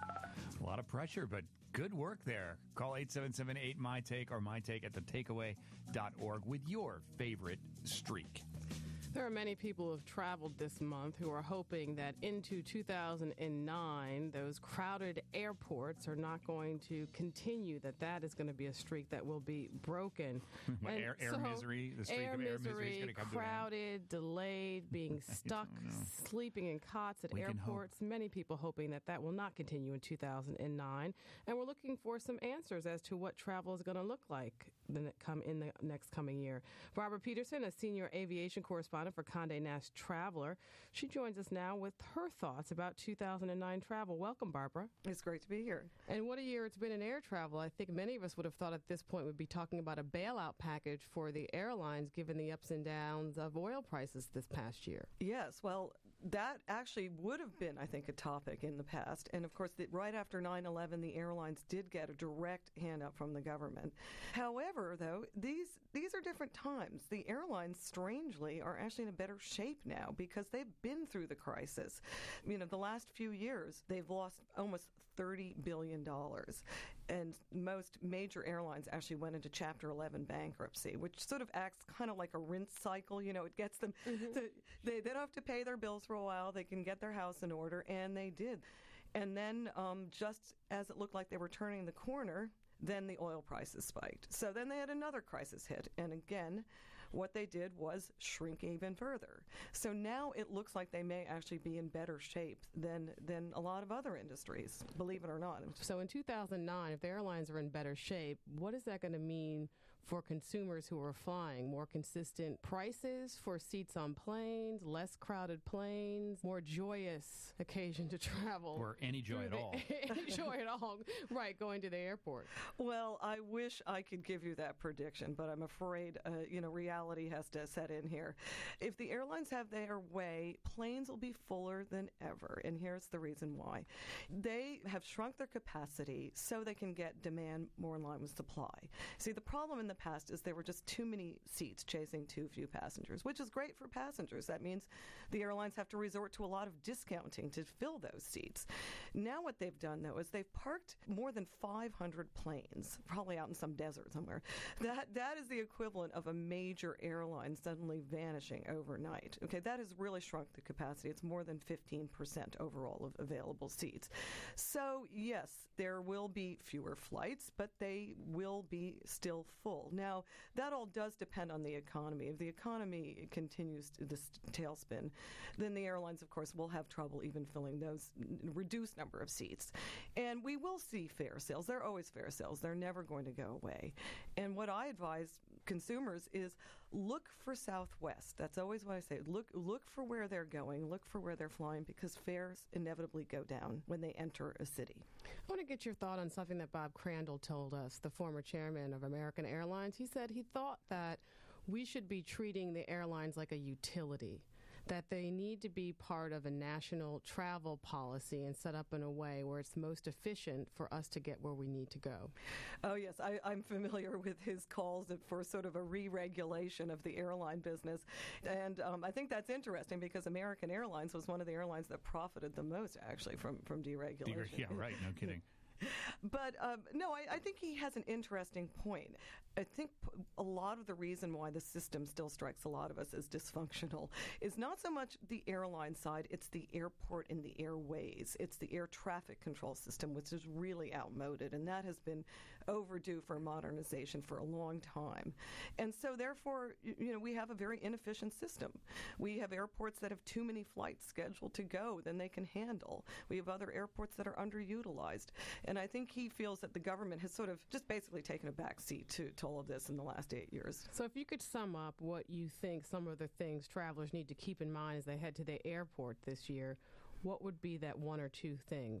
A lot of pressure, but good work there. Call eight seven seven eight M Y Take or mytake at the takeaway dot org with your favorite streak. There are many people who have traveled this month who are hoping that into two thousand nine, those crowded airports are not going to continue, that that is going to be a streak that will be broken. What, air, air so misery? The streak air of air misery, misery is going to come crowded, to delayed, being stuck, sleeping in cots at We can airports. Many people hoping that that will not continue in two thousand nine. And we're looking for some answers as to what travel is going to look like the ne- come in the next coming year. Barbara Peterson, a senior aviation correspondent for Condé Nast Traveler. She joins us now with her thoughts about two thousand nine travel. Welcome, Barbara. It's great to be here. And what a year it's been in air travel. I think many of us would have thought at this point we'd be talking about a bailout package for the airlines given the ups and downs of oil prices this past year. Yes, well, that actually would have been, I think, a topic in the past. And of course, the, right after nine eleven, the airlines did get a direct handout from the government. However, though, these these are different times. The airlines, strangely, are actually in a better shape now because they've been through the crisis. You know, the last few years, they've lost almost thirty billion dollars. And most major airlines actually went into Chapter eleven bankruptcy, which sort of acts kind of like a rinse cycle. You know, it gets them, mm-hmm. to, they, they don't have to pay their bills for a while. They can get their house in order, and they did. And then um, just as it looked like they were turning the corner, then the oil prices spiked. So then they had another crisis hit. And again, what they did was shrink even further. So now it looks like they may actually be in better shape than than a lot of other industries, believe it or not. So in two thousand nine, if the airlines are in better shape, what is that going to mean for consumers who are flying? More consistent prices for seats on planes, less crowded planes, more joyous occasion to travel. Or any joy at all. Any joy at all, right, going to the airport. Well, I wish I could give you that prediction, but I'm afraid, uh, you know, reality has to set in here. If the airlines have their way, planes will be fuller than ever, and here's the reason why. They have shrunk their capacity so they can get demand more in line with supply. See, the problem in the past is there were just too many seats chasing too few passengers, which is great for passengers. That means the airlines have to resort to a lot of discounting to fill those seats. Now what they've done, though, is they've parked more than five hundred planes, probably out in some desert somewhere. That That is the equivalent of a major airline suddenly vanishing overnight. Okay, that has really shrunk the capacity. It's more than fifteen percent overall of available seats. So, yes, there will be fewer flights, but they will be still full. Now, that all does depend on the economy. If the economy continues to this tailspin, then the airlines, of course, will have trouble even filling those reduced number of seats. And we will see fare sales. They're always fare sales. They're never going to go away. And what I advise consumers is look for Southwest. That's always what I say. Look, look for where they're going. Look for where they're flying, because fares inevitably go down when they enter a city. I want to get your thought on something that Bob Crandall told us, the former chairman of American Airlines. He said he thought that we should be treating the airlines like a utility, that they need to be part of a national travel policy and set up in a way where it's most efficient for us to get where we need to go. Oh, yes. I, I'm familiar with his calls for sort of a re-regulation of the airline business. And um, I think that's interesting because American Airlines was one of the airlines that profited the most, actually, from, from deregulation. Yeah, right. No kidding. But um, no, I, I think he has an interesting point. I think p- a lot of the reason why the system still strikes a lot of us as dysfunctional is not so much the airline side, it's the airport and the airways. It's the air traffic control system, which is really outmoded, and that has been overdue for modernization for a long time. And so therefore, you know, we have a very inefficient system. We have airports that have too many flights scheduled to go than they can handle. We have other airports that are underutilized. And I think he feels that the government has sort of just basically taken a back seat to, to all of this in the last eight years. So if you could sum up what you think some of the things travelers need to keep in mind as they head to the airport this year, what would be that one or two things?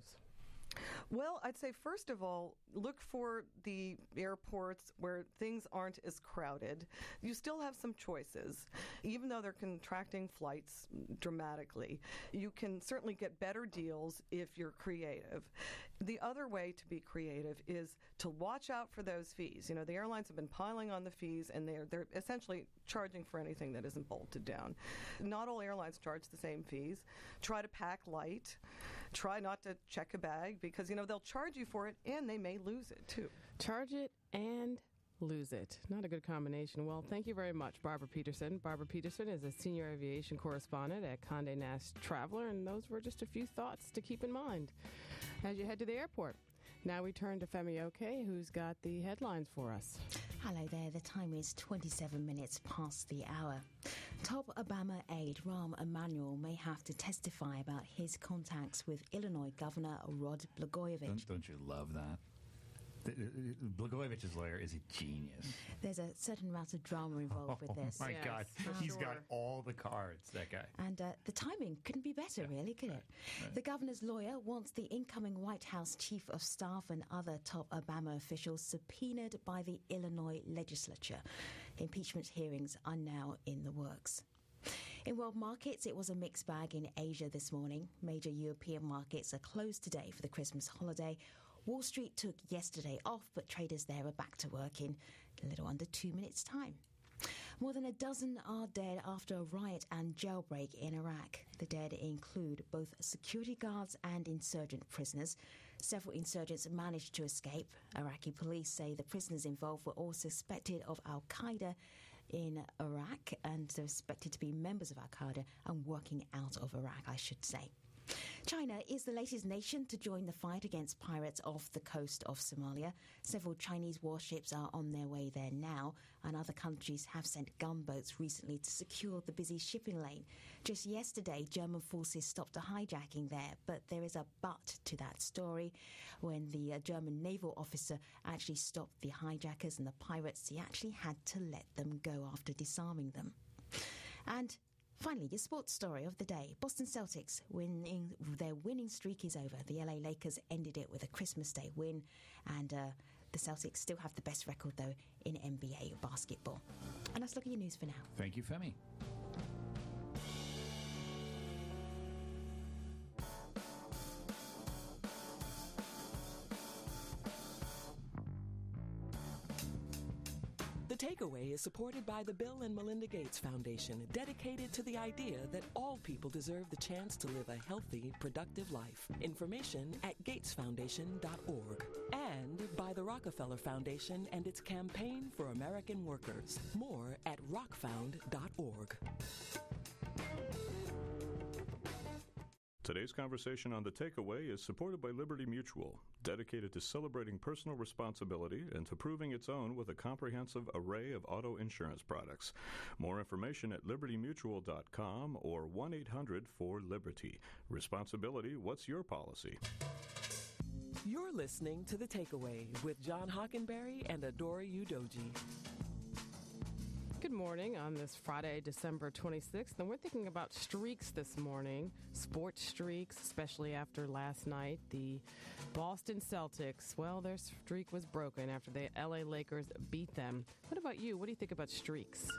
Well, I'd say, first of all, look for the airports where things aren't as crowded. You still have some choices. Even though they're contracting flights dramatically, you can certainly get better deals if you're creative. The other way to be creative is to watch out for those fees. You know, the airlines have been piling on the fees, and they're, they're essentially charging for anything that isn't bolted down. Not all airlines charge the same fees. Try to pack light. Try not to check a bag because, you know, they'll charge you for it and they may lose it, too. Charge it and lose it. Not a good combination. Well, thank you very much, Barbara Peterson. Barbara Peterson is a senior aviation correspondent at Condé Nast Traveler, and those were just a few thoughts to keep in mind as you head to the airport. Now we turn to Femi Oke, who's got the headlines for us. Hello there. The time is twenty-seven minutes past the hour. Top Obama aide Rahm Emanuel may have to testify about his contacts with Illinois Governor Rod Blagojevich. Don't, don't you love that? Blagojevich's lawyer is a genius. There's a certain amount of drama involved with this. Oh, my yes. God. Um, He's got all the cards, that guy. And uh, the timing couldn't be better, yeah, really, could right, it? Right. The governor's lawyer wants the incoming White House chief of staff and other top Obama officials subpoenaed by the Illinois legislature. Impeachment hearings are now in the works. In world markets, it was a mixed bag in Asia this morning. Major European markets are closed today for the Christmas holiday. Wall Street took yesterday off, but traders there are back to work in a little under two minutes' time. More than a dozen are dead after a riot and jailbreak in Iraq. The dead include both security guards and insurgent prisoners. Several insurgents managed to escape. Iraqi police say the prisoners involved were all suspected of Al-Qaeda in Iraq, and they're suspected to be members of Al-Qaeda and working out of Iraq, I should say. China is the latest nation to join the fight against pirates off the coast of Somalia. Several Chinese warships are on their way there now, and other countries have sent gunboats recently to secure the busy shipping lane. Just yesterday, German forces stopped a hijacking there, but there is a but to that story. When the uh, German naval officer actually stopped the hijackers and the pirates, he actually had to let them go after disarming them. And finally, your sports story of the day. Boston Celtics, winning, their winning streak is over. The L A Lakers ended it with a Christmas Day win, and uh, the Celtics still have the best record, though, in N B A basketball. And let's look at your news for now. Thank you, Femi. The Takeaway is supported by the Bill and Melinda Gates Foundation, dedicated to the idea that all people deserve the chance to live a healthy, productive life. Information at gates foundation dot org. And by the Rockefeller Foundation and its campaign for American workers. More at rock found dot org. Today's conversation on The Takeaway is supported by Liberty Mutual, dedicated to celebrating personal responsibility and to proving its own with a comprehensive array of auto insurance products. More information at liberty mutual dot com or one eight hundred four liberty. Responsibility, what's your policy? You're listening to The Takeaway with John Hockenberry and Adora Udoji. Good morning on this Friday, December twenty-sixth, and we're thinking about streaks this morning, sports streaks, especially after last night. The Boston Celtics, well, their streak was broken after the L A Lakers beat them. What about you? What do you think about streaks?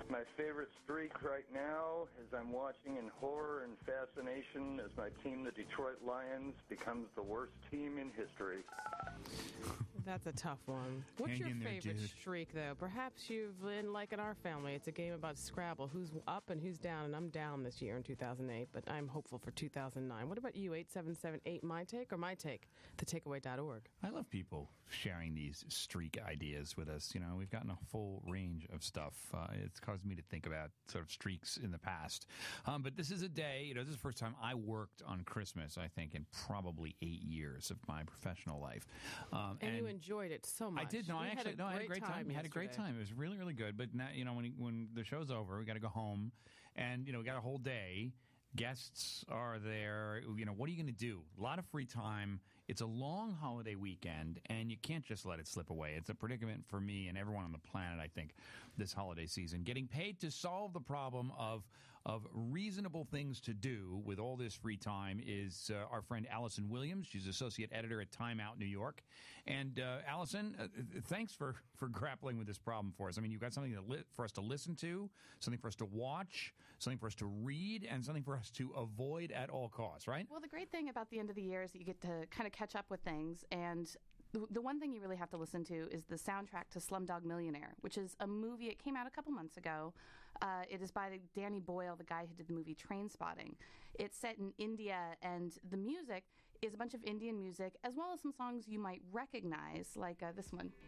My favorite streak right now is I'm watching in horror and fascination as my team, the Detroit Lions, becomes the worst team in history. That's a tough one. What's Hang your in there, favorite dude. streak, though? Perhaps you've been like in our family. It's a game about Scrabble. Who's up and who's down? And I'm down this year in two thousand eight, but I'm hopeful for two thousand nine. What about you? eight seven seven eight My Take or My Take? the takeaway dot org. I love people sharing these streak ideas with us. You know, we've gotten a full range of stuff. Uh, it's caused me to think about sort of streaks in the past. Um, but this is a day, you know, this is the first time I worked on Christmas, I think, in probably eight years of my professional life. Um, And, you enjoyed it so much. I did. No, We I had actually a no, I had a great great time. We had a great yesterday. time. It was really, really good. But now, you know, when when the show's over, we got to go home, and you know, we got a whole day. Guests are there. You know, what are you going to do? A lot of free time. It's a long holiday weekend, and you can't just let it slip away. It's a predicament for me and everyone on the planet, I think, this holiday season. Getting paid to solve the problem of of reasonable things to do with all this free time is uh, our friend Allison Williams. She's associate editor at Time Out New York. And uh, Allison, uh, thanks for, for grappling with this problem for us. I mean, you've got something to li- for us to listen to, something for us to watch, something for us to read, and something for us to avoid at all costs, right? Well, the great thing about the end of the year is that you get to kind of catch up with things. And the, the one thing you really have to listen to is the soundtrack to Slumdog Millionaire, which is a movie. It came out a couple months ago. Uh, it is by Danny Boyle, the guy who did the movie Trainspotting. It's set in India, and the music is a bunch of Indian music, as well as some songs you might recognize, like uh, this one.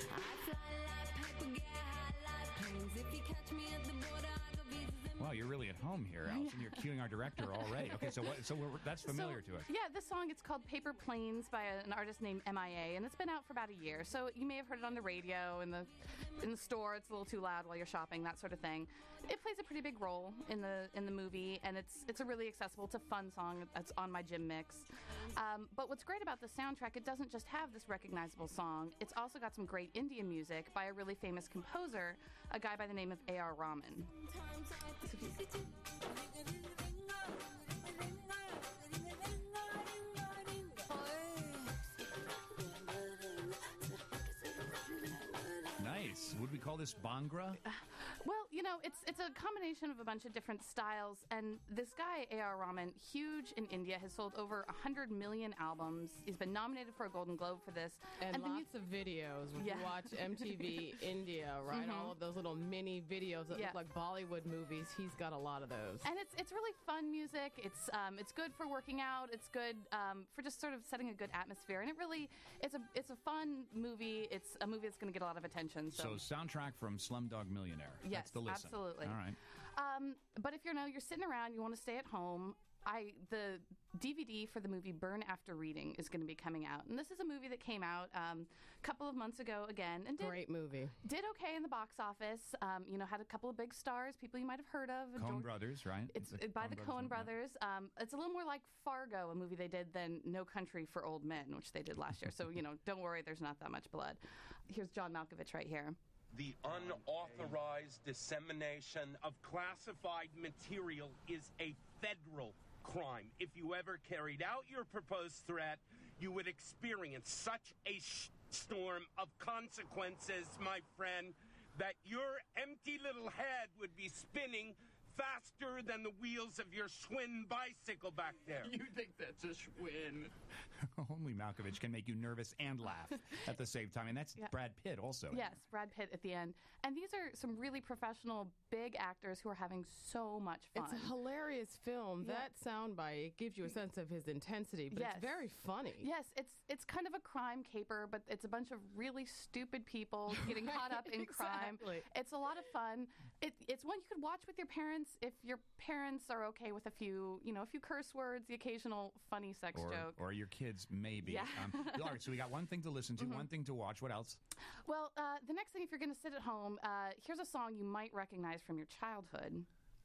Wow, you're really at home here, Allison. You're cueing our director already. Okay, so what, so we're, that's familiar so, to us. Yeah, this song, it's called Paper Planes by a, an artist named M I A, and it's been out for about a year. So you may have heard it on the radio, in the in the store. It's a little too loud while you're shopping, that sort of thing. It plays a pretty big role in the in the movie, and it's it's a really accessible, it's a fun song that's on my gym mix. Um, but what's great about the soundtrack, it doesn't just have this recognizable song. It's also got some great Indian music by a really famous composer, a guy by the name of A R Rahman. Nice. Would we call this Bhangra? Well, you know, it's it's a combination of a bunch of different styles, and this guy, A R Rahman, huge in India, has sold over one hundred million albums. He's been nominated for a Golden Globe for this. And, the lots of videos. When Yeah. you watch M T V India, right? Mhm. All of those little mini videos that Yeah. look like Bollywood movies. He's got a lot of those. And it's it's really fun music. It's um, it's good for working out. It's good um, for just sort of setting a good atmosphere. And it really it's a it's a fun movie. It's a movie that's going to get a lot of attention. So, soundtrack from Slumdog Millionaire. Yes, That's the listen. absolutely. All right. Um, but if you're no, you're sitting around, you want to stay at home. I the D V D for the movie Burn After Reading is going to be coming out, and this is a movie that came out um, a couple of months ago again, and did, Great movie. Did okay in the box office. Um, you know, had a couple of big stars, people you might have heard of. Coen George- Brothers, right? It's a by the Coen Brothers Brothers. Um, it's a little more like Fargo, a movie they did, than No Country for Old Men, which they did last year. So, you know, don't worry, there's not that much blood. Here's John Malkovich right here. The unauthorized dissemination of classified material is a federal crime. If you ever carried out your proposed threat, you would experience such a sh- storm of consequences, my friend, that your empty little head would be spinning faster than the wheels of your Schwinn bicycle back there. You think that's a Schwinn? Only Malkovich can make you nervous and laugh at the same time. And that's Yeah. Brad Pitt also. Yes, Brad Pitt at the end. And these are some really professional, big actors who are having so much fun. It's a hilarious film. Yeah. That soundbite, it gives you a sense of his intensity, but Yes. it's very funny. Yes, it's it's kind of a crime caper, but it's a bunch of really stupid people getting caught up in crime. Exactly. It's a lot of fun. It, it's one you could watch with your parents if your parents are okay with a few, you know, a few curse words, the occasional funny sex Or, joke. or your kids, maybe. Yeah. Um, all right, so we got one thing to listen to, Mhm. one thing to watch. What else? Well, uh, the next thing, if you're going to sit at home, uh, here's a song you might recognize from your childhood.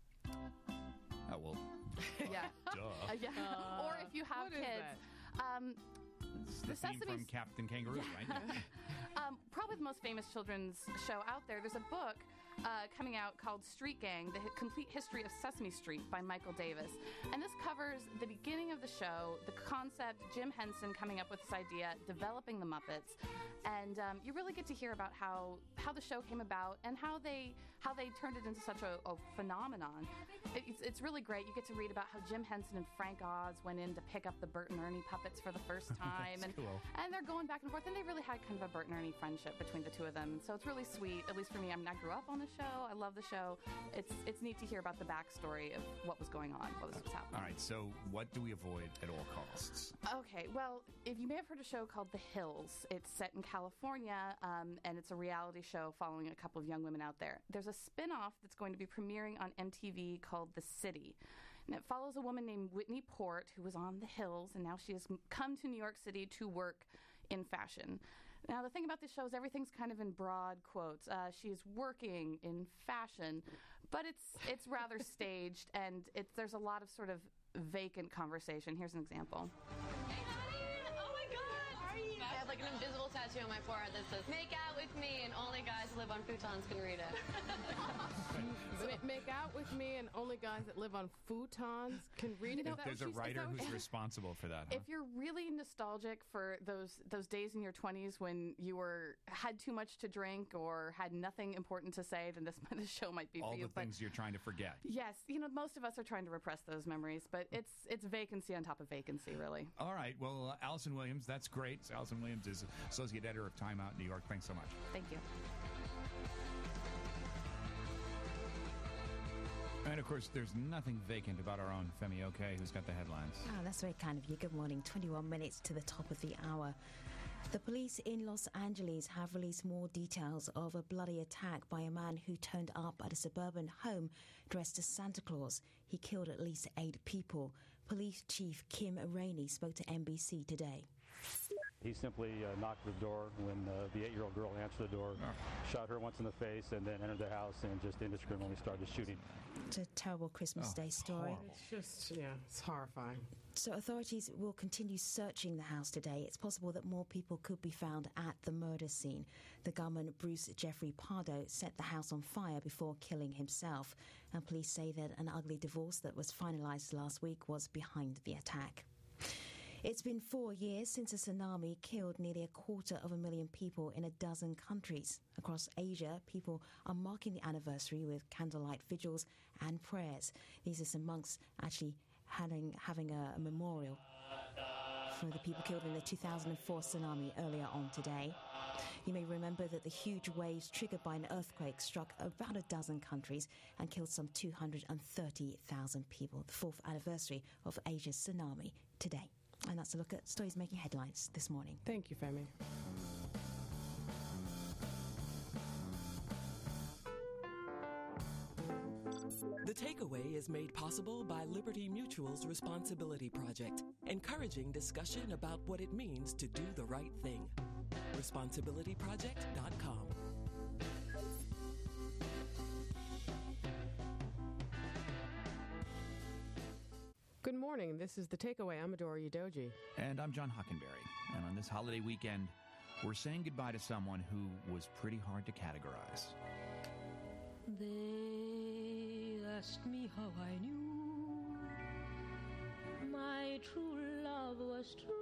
Oh, well. Yeah. Duh. Uh, yeah. Uh, or if you have what is kids. Um, It's the the theme Sesame from Captain Kangaroo, right? um, probably the most famous children's show out there. There's a book uh, coming out called Street Gang, The Hi- Complete History of Sesame Street by Michael Davis. And this covers the beginning of the show, the concept, Jim Henson coming up with this idea, developing the Muppets. And um, you really get to hear about how, how the show came about and how they how they turned it into such a, a phenomenon. It, it's, it's really great. You get to read about how Jim Henson and Frank Oz went in to pick up the Bert and Ernie puppets for the first time. That's and, cool. and they're going back and forth, and they really had kind of a Bert and Ernie friendship between the two of them. So it's really sweet, at least for me. I mean, I grew up on the show. I love the show. It's it's neat to hear about the backstory of what was going on, what was happening. All right, so what do we avoid at all costs? Okay, well, if you may have heard a show called The Hills, it's set in California, um, and it's a reality show following a couple of young women out there. There's a spin-off that's going to be premiering on M T V called The City. And it follows a woman named Whitney Port, who was on The Hills, and now she has come to New York City to work in fashion. Now, the thing about this show is everything's kind of in broad quotes. Uh, she is working in fashion, but it's it's rather staged, and it's, there's a lot of sort of vacant conversation. Here's an example. I have like an invisible tattoo on my forehead that says, "Make out with me," and only guys who live on futons can read it. Ma- Make out with me, and only guys that live on futons can read it. There's a writer who's responsible for that, huh? If you're really nostalgic for those those days in your twenties when you were had too much to drink or had nothing important to say, then this, this show might be all for you. the things you're trying to forget. Yes, you know, most of us are trying to repress those memories, but it's it's vacancy on top of vacancy, really. All right, well, uh, Allison Williams, that's great. So Allison Williams is Associate Editor of Time Out New York. Thanks so much. Thank you. And, of course, there's nothing vacant about our own Femi Oke, who's got the headlines. Oh, that's very kind of you. Good morning. twenty-one minutes to the top of the hour. The police in Los Angeles have released more details of a bloody attack by a man who turned up at a suburban home dressed as Santa Claus. He killed at least eight people. Police Chief Kim Rainey spoke to N B C today. He simply uh, knocked at the door when uh, the eight-year-old girl answered the door, shot her once in the face, and then entered the house and just indiscriminately started shooting. It's a terrible Christmas Oh, Day story. It's just, yeah, it's horrifying. So authorities will continue searching the house today. It's possible that more people could be found at the murder scene. The gunman, Bruce Jeffrey Pardo, set the house on fire before killing himself. And police say that an ugly divorce that was finalized last week was behind the attack. It's been four years since a tsunami killed nearly a quarter of a million people in a dozen countries. Across Asia, people are marking the anniversary with candlelight vigils and prayers. These are some monks actually having, having a, a memorial for the people killed in the two thousand four tsunami earlier on today. You may remember that the huge waves triggered by an earthquake struck about a dozen countries and killed some two hundred thirty thousand people. The fourth anniversary of Asia's tsunami today. And that's a look at stories making headlines this morning. Thank you, Femi. The Takeaway is made possible by Liberty Mutual's Responsibility Project, encouraging discussion about what it means to do the right thing. responsibility project dot com. Good morning. This is The Takeaway. I'm Adora Udoji. And I'm John Hockenberry. And on this holiday weekend, we're saying goodbye to someone who was pretty hard to categorize. They asked me how I knew my true love was true.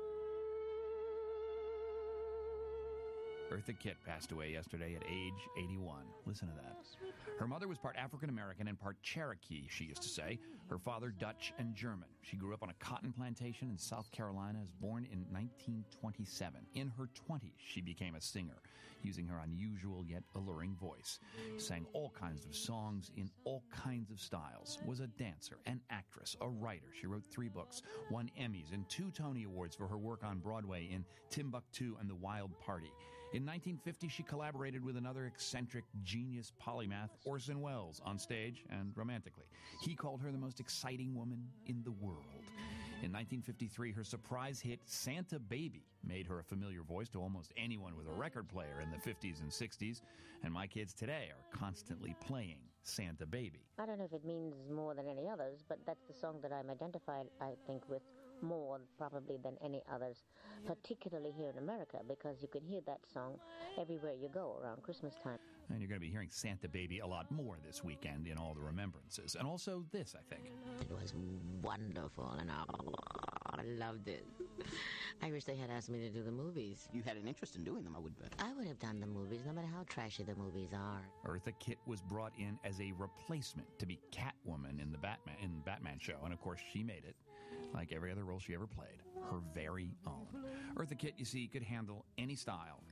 Eartha Kitt passed away yesterday at age eighty-one. Listen to that. Her mother was part African-American and part Cherokee, she used to say. Her father, Dutch and German. She grew up on a cotton plantation in South Carolina, was born in nineteen twenty-seven. In her twenties, she became a singer, using her unusual yet alluring voice. Sang all kinds of songs in all kinds of styles. Was a dancer, an actress, a writer. She wrote three books, won Emmys and two Tony Awards for her work on Broadway in Timbuktu and The Wild Party. In nineteen fifty, she collaborated with another eccentric genius polymath, Orson Welles, on stage and romantically. He called her the most exciting woman in the world. In nineteen fifty-three, her surprise hit Santa Baby made her a familiar voice to almost anyone with a record player in the fifties and sixties, and my kids today are constantly playing Santa Baby. I don't know if it means more than any others, but that's the song that I'm identified, I think, with more probably than any others, particularly here in America, because you can hear that song everywhere you go around Christmas time. And you're going to be hearing Santa Baby a lot more this weekend in all the remembrances. And also this, I think. It was wonderful, and oh, I loved it. I wish they had asked me to do the movies. You had an interest in doing them, I would bet. I would have done the movies, no matter how trashy the movies are. Eartha Kitt was brought in as a replacement to be Catwoman in the Batman in the Batman show, and of course she made it, like every other role she ever played, her very own. Eartha Kitt, you see, could handle any style.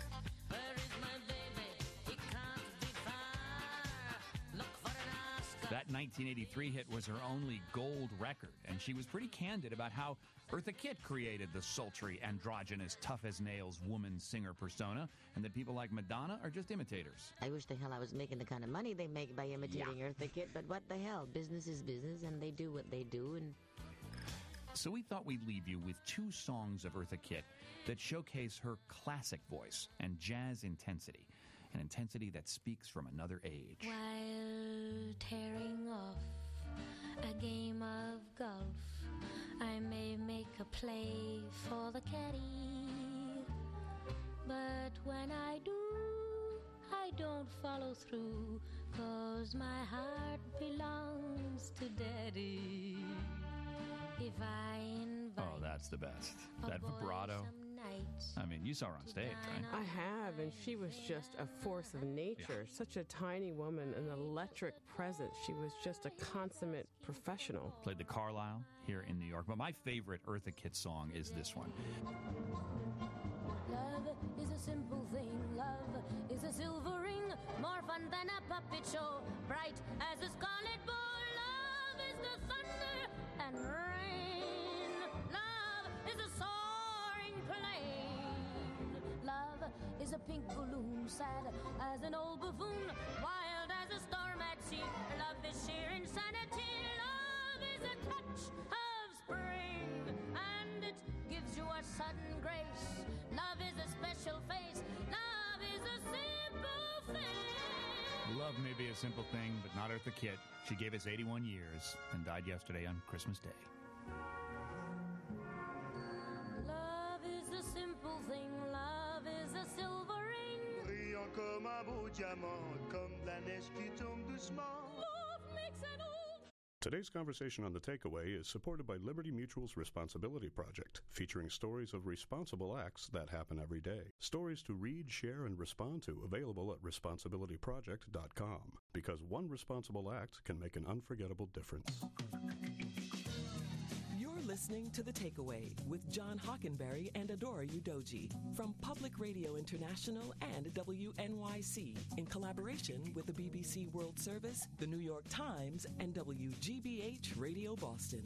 That nineteen eighty-three hit was her only gold record, and she was pretty candid about how Eartha Kitt created the sultry, androgynous, tough-as-nails woman singer persona, and that people like Madonna are just imitators. I wish the hell I was making the kind of money they make by imitating yeah. Eartha Kitt, but what the hell? Business is business, and they do what they do, and... So we thought we'd leave you with two songs of Eartha Kitt that showcase her classic voice and jazz intensity. An intensity that speaks from another age. While tearing off a game of golf, I may make a play for the caddy, but when I do, I don't follow through, 'cause my heart belongs to Daddy. If I invite Oh, that's the best. That vibrato. I mean, you saw her on stage, right? I have, and she was just a force of nature. Yeah. Such a tiny woman, an electric presence. She was just a consummate professional. Played the Carlisle here in New York. But my favorite Eartha Kitt song is this one. Love is a simple thing. Love is a silver ring. More fun than a puppet show. Bright as a scarlet ball. Love is the thunder and rain. Love is a soaring plane. Love is a pink balloon, sad as an old buffoon, wild as a storm at sea. Love is sheer insanity. Love is a touch of spring, and it gives you a sudden grace. Love is a special face. Love is a simple thing. Love may be a simple thing, but not Eartha Kitt. She gave us eighty-one years and died yesterday on Christmas Day. Love is a simple thing. Love is a silver ring. Brillant comme un beau diamant, comme la neige qui tombe doucement. Love makes an old. Today's conversation on The Takeaway is supported by Liberty Mutual's Responsibility Project, featuring stories of responsible acts that happen every day. Stories to read, share, and respond to, available at responsibility project dot com. Because one responsible act can make an unforgettable difference. You're listening to The Takeaway with John Hockenberry and Adora Udoji from Public Radio International and W N Y C in collaboration with the B B C World Service, the New York Times, and W G B H Radio Boston.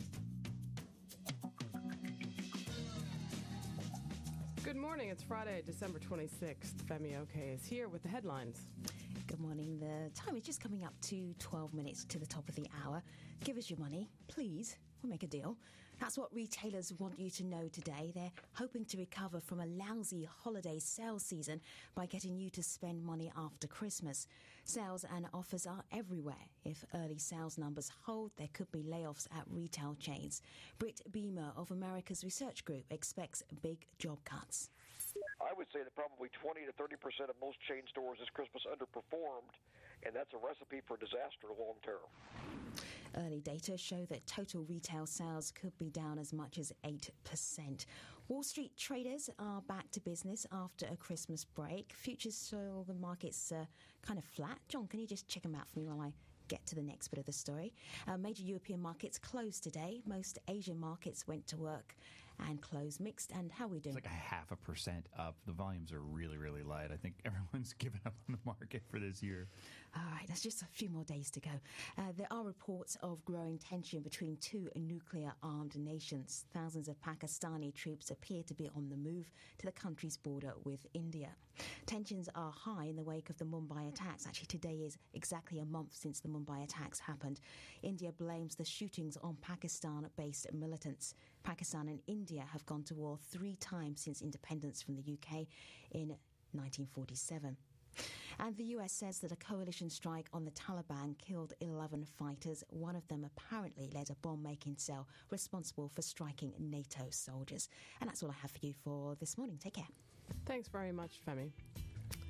Good morning. It's Friday, December twenty-sixth. Femi Oke is here with the headlines. Good morning. The time is just coming up to twelve minutes to the top of the hour. Give us your money, please. We'll make a deal. That's what retailers want you to know today. They're hoping to recover from a lousy holiday sales season by getting you to spend money after Christmas. Sales and offers are everywhere. If early sales numbers hold, there could be layoffs at retail chains. Britt Beamer of America's Research Group expects big job cuts. I would say that probably twenty to thirty percent of most chain stores this Christmas underperformed, and that's a recipe for disaster long term. Early data show that total retail sales could be down as much as eight percent. Wall Street traders are back to business after a Christmas break. Futures saw the markets uh, kind of flat. John, can you just check them out for me while I get to the next bit of the story? Uh, major European markets closed today. Most Asian markets went to work and closed mixed. And how are we doing? It's like a half a percent up. The volumes are really, really light. I think everyone's given up on the market for this year. All right, there's just a few more days to go. Uh, there are reports of growing tension between two nuclear-armed nations. Thousands of Pakistani troops appear to be on the move to the country's border with India. Tensions are high in the wake of the Mumbai attacks. Actually, today is exactly a month since the Mumbai attacks happened. India blames the shootings on Pakistan-based militants. Pakistan and India have gone to war three times since independence from the U K in nineteen forty-seven. And the U S says that a coalition strike on the Taliban killed eleven fighters. One of them apparently led a bomb-making cell responsible for striking NATO soldiers. And that's all I have for you for this morning. Take care. Thanks very much, Femi.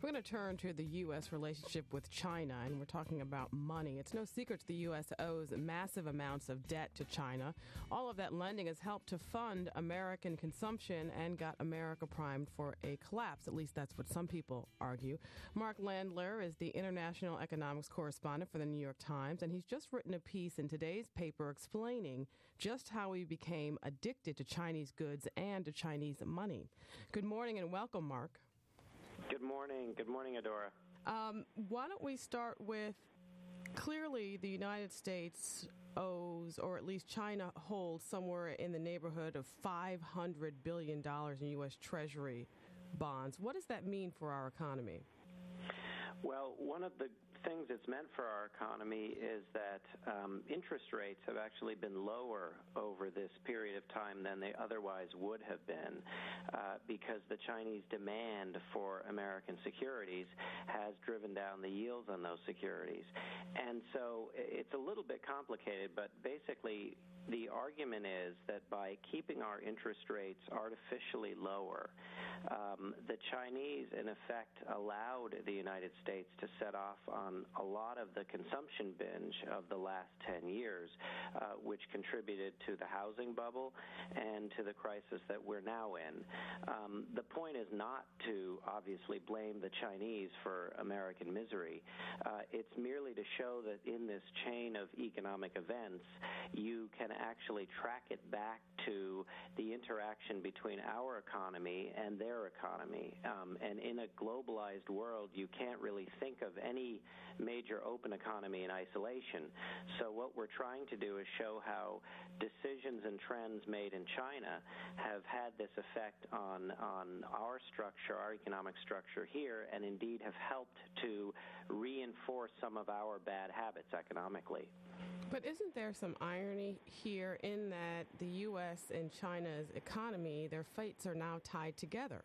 We're going to turn to the U S relationship with China, and we're talking about money. It's no secret the U S owes massive amounts of debt to China. All of that lending has helped to fund American consumption and got America primed for a collapse. At least that's what some people argue. Mark Landler is the international economics correspondent for the New York Times, and he's just written a piece in today's paper explaining just how we became addicted to Chinese goods and to Chinese money. Good morning and welcome, Mark. Good morning. Good morning, Adora. Um, why don't we start with, clearly the United States owes, or at least China holds, somewhere in the neighborhood of five hundred billion dollars in U S Treasury bonds. What does that mean for our economy? Well, one of the things it's meant for our economy is that um, interest rates have actually been lower over this period of time than they otherwise would have been uh, because the Chinese demand for American securities has driven down the yields on those securities. And so it's a little bit complicated, but basically the argument is that by keeping our interest rates artificially lower, um, the Chinese, in effect, allowed the United States to set off on a lot of the consumption binge of the last ten years, uh, which contributed to the housing bubble and to the crisis that we're now in. Um, the point is not to obviously blame the Chinese for American misery. Uh, it's merely to show that in this chain of economic events, you can actually track it back to the interaction between our economy and their economy. Um, and in a globalized world, you can't really think of any major open economy in isolation. So what we're trying to do is show how decisions and trends made in China have had this effect on, on our structure, our economic structure here, and indeed have helped to reinforce some of our bad habits economically. But isn't there some irony here in that the U S and China's economy, their fates are now tied together?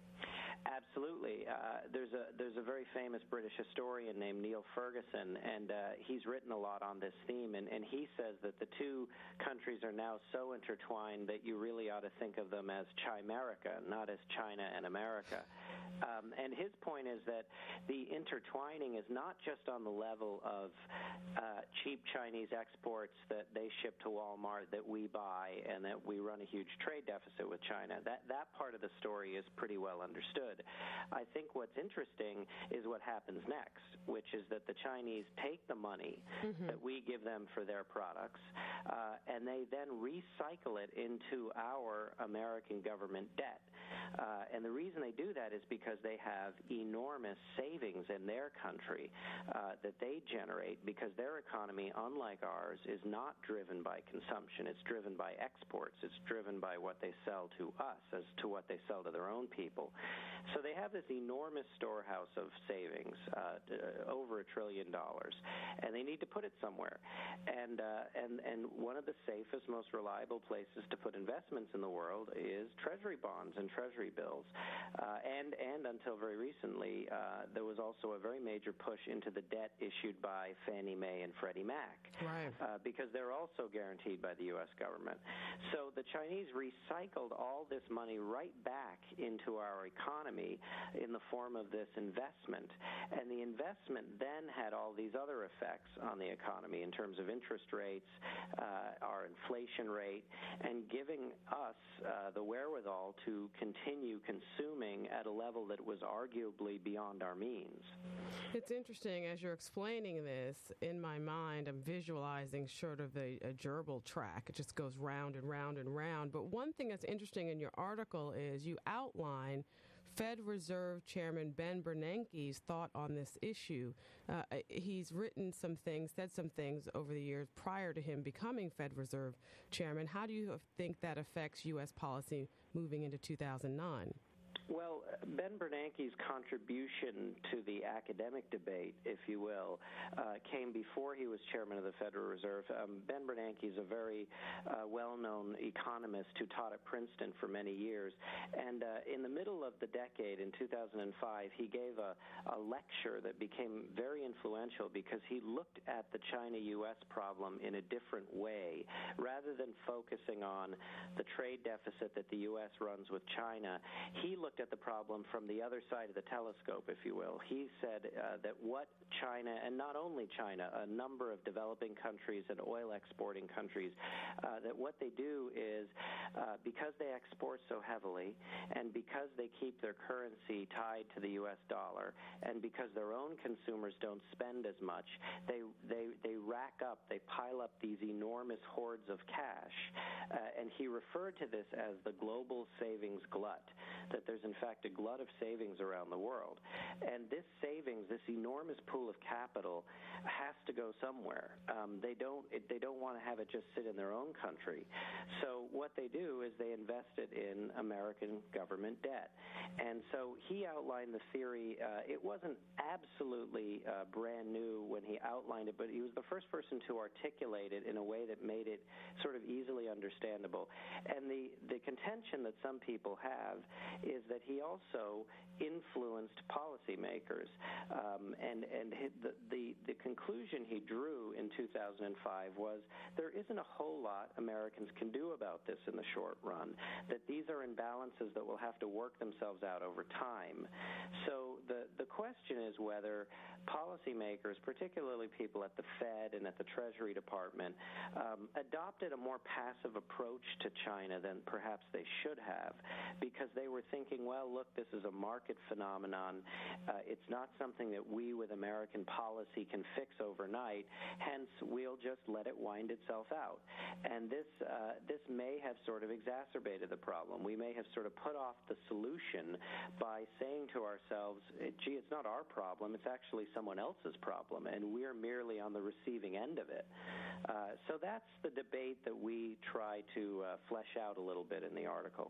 Absolutely. Uh, there's a there's a very famous British historian named Neil Ferguson, and uh, he's written a lot on this theme, and, and he says that the two countries are now so intertwined that you really ought to think of them as Chimerica, not as China and America. Um, and his point is that the intertwining is not just on the level of uh, cheap Chinese exports that they ship to Walmart that we buy and that we run a huge trade deficit with China. That that part of the story is pretty well understood. I think what's interesting is what happens next, which is that the Chinese take the money mm-hmm. that we give them for their products, uh, and they then recycle it into our American government debt. Uh, and the reason they do that is because they have enormous savings in their country uh, that they generate because their economy, unlike ours, is not driven by consumption. It's driven by exports. It's driven by what they sell to us as to what they sell to their own people. So they have this enormous storehouse of savings, uh, over a trillion dollars, and they need to put it somewhere. And, uh, and, and one of the safest, most reliable places to put investments in the world is Treasury bonds and Treasury bills. Uh, and, and until very recently, uh, there was also a very major push into the debt issued by Fannie Mae and Freddie Mac, right. uh, because they're also guaranteed by the U S government. So the Chinese recycled all this money right back into our economy in the form of this investment. And the investment then had all these other effects on the economy in terms of interest rates, uh, our inflation rate, and giving us uh, the wherewithal to continue consuming at a level that was arguably beyond our means. It's interesting, as you're explaining this, in my mind, I'm visualizing sort of a, a gerbil track. It just goes round and round and round. But one thing that's interesting in your article is you outline Fed Reserve Chairman Ben Bernanke's thought on this issue. Uh, he's written some things, said some things over the years prior to him becoming Fed Reserve Chairman. How do you think that affects U S policy moving into two thousand nine? Well, Ben Bernanke's contribution to the academic debate, if you will, uh, came before he was chairman of the Federal Reserve. Um, Ben Bernanke is a very uh, well-known economist who taught at Princeton for many years. And uh, in the middle of the decade, in two thousand five, he gave a, a lecture that became very influential because he looked at the China-U S problem in a different way. Rather than focusing on the trade deficit that the U S runs with China, he looked looked at the problem from the other side of the telescope, if you will. He said uh, that what China, and not only China, a number of developing countries and oil exporting countries, uh, that what they do is uh, because they export so heavily and because they keep their currency tied to the U S dollar and because their own consumers don't spend as much, they they, they rack up, they pile up these enormous hoards of cash. Uh, and he referred to this as the global savings glut, that there's in fact a glut of savings around the world. And this savings, this enormous pool of capital, has to go somewhere. Um, they don't it, they don't want to have it just sit in their own country. So what they do is they invest it in American government debt. And so he outlined the theory. Uh, it wasn't absolutely uh, brand new when he outlined it, but he was the first person to articulate it in a way that made it sort of easily understandable. And the, the contention that some people have is that he also influenced policymakers. Um, and and the, the, the conclusion he drew in two thousand five was there isn't a whole lot Americans can do about this in the short run, that these are imbalances that will have to work themselves out over time. So the, the question is whether policymakers, particularly people at the Fed and at the Treasury Department, um, adopted a more passive approach to China than perhaps they should have, because they were thinking, well, look, this is a market phenomenon. Uh, it's not something that we with American policy can fix overnight, hence we'll just let it wind itself out. And this, uh, this may have sort of exacerbated the problem. We may have sort of put off the solution by saying to ourselves, gee, it's not our problem, it's actually someone else's problem, and we're merely on the receiving end of it. Uh, so that's the debate that we try to uh, flesh out a little bit in the article.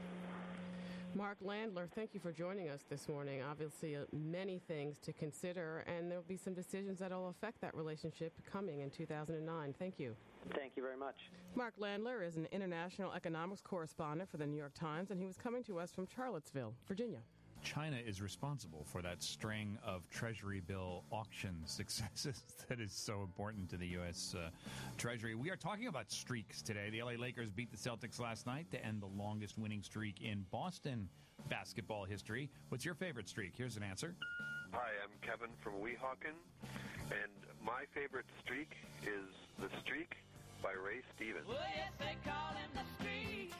Mark Landler, thank you for joining us this morning. Obviously, uh, many things to consider, and there will be some decisions that will affect that relationship coming in two thousand nine. Thank you. Thank you very much. Mark Landler is an international economics correspondent for the New York Times, and he was coming to us from Charlottesville, Virginia. China is responsible for that string of Treasury bill auction successes that is so important to the U S Uh, Treasury. We are talking about streaks today. The L A Lakers beat the Celtics last night to end the longest winning streak in Boston basketball history. What's your favorite streak? Here's an answer. Hi, I'm Kevin from Weehawken, and my favorite streak is The Streak by Ray Stevens. Well, yes, they call him the Streak.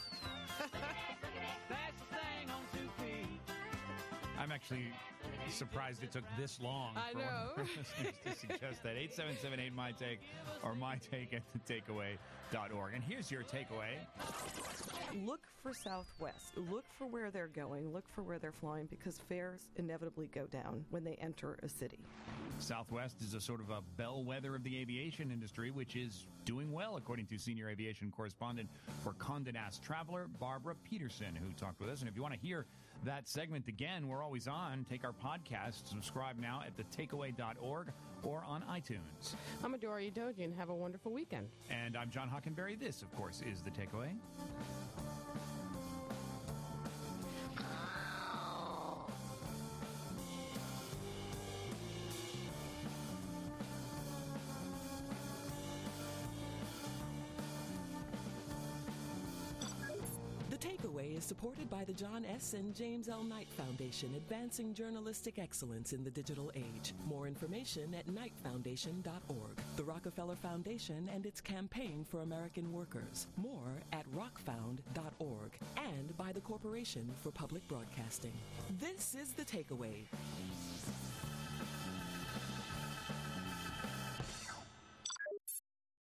Fastest thing on two feet. I'm actually surprised it took this long I for know. one of our listeners to suggest that. eight seven seven eight my take or my take at the takeaway dot org. And here's your takeaway. Look for Southwest. Look for where they're going. Look for where they're flying, because fares inevitably go down when they enter a city. Southwest is a sort of a bellwether of the aviation industry, which is doing well, according to senior aviation correspondent for Condé Nast Traveler, Barbara Peterson, who talked with us. And if you want to hear that segment again, we're always on. Take our podcast. Subscribe now at the takeaway dot org or on iTunes. I'm Adora Udoji, and have a wonderful weekend. And I'm John Hockenberry. This, of course, is The Takeaway. Takeaway is supported by the John S. and James L. Knight Foundation, advancing journalistic excellence in the digital age. More information at knight foundation dot org. The Rockefeller Foundation and its campaign for American workers. More at rock found dot org. And by the Corporation for Public Broadcasting. This is The Takeaway.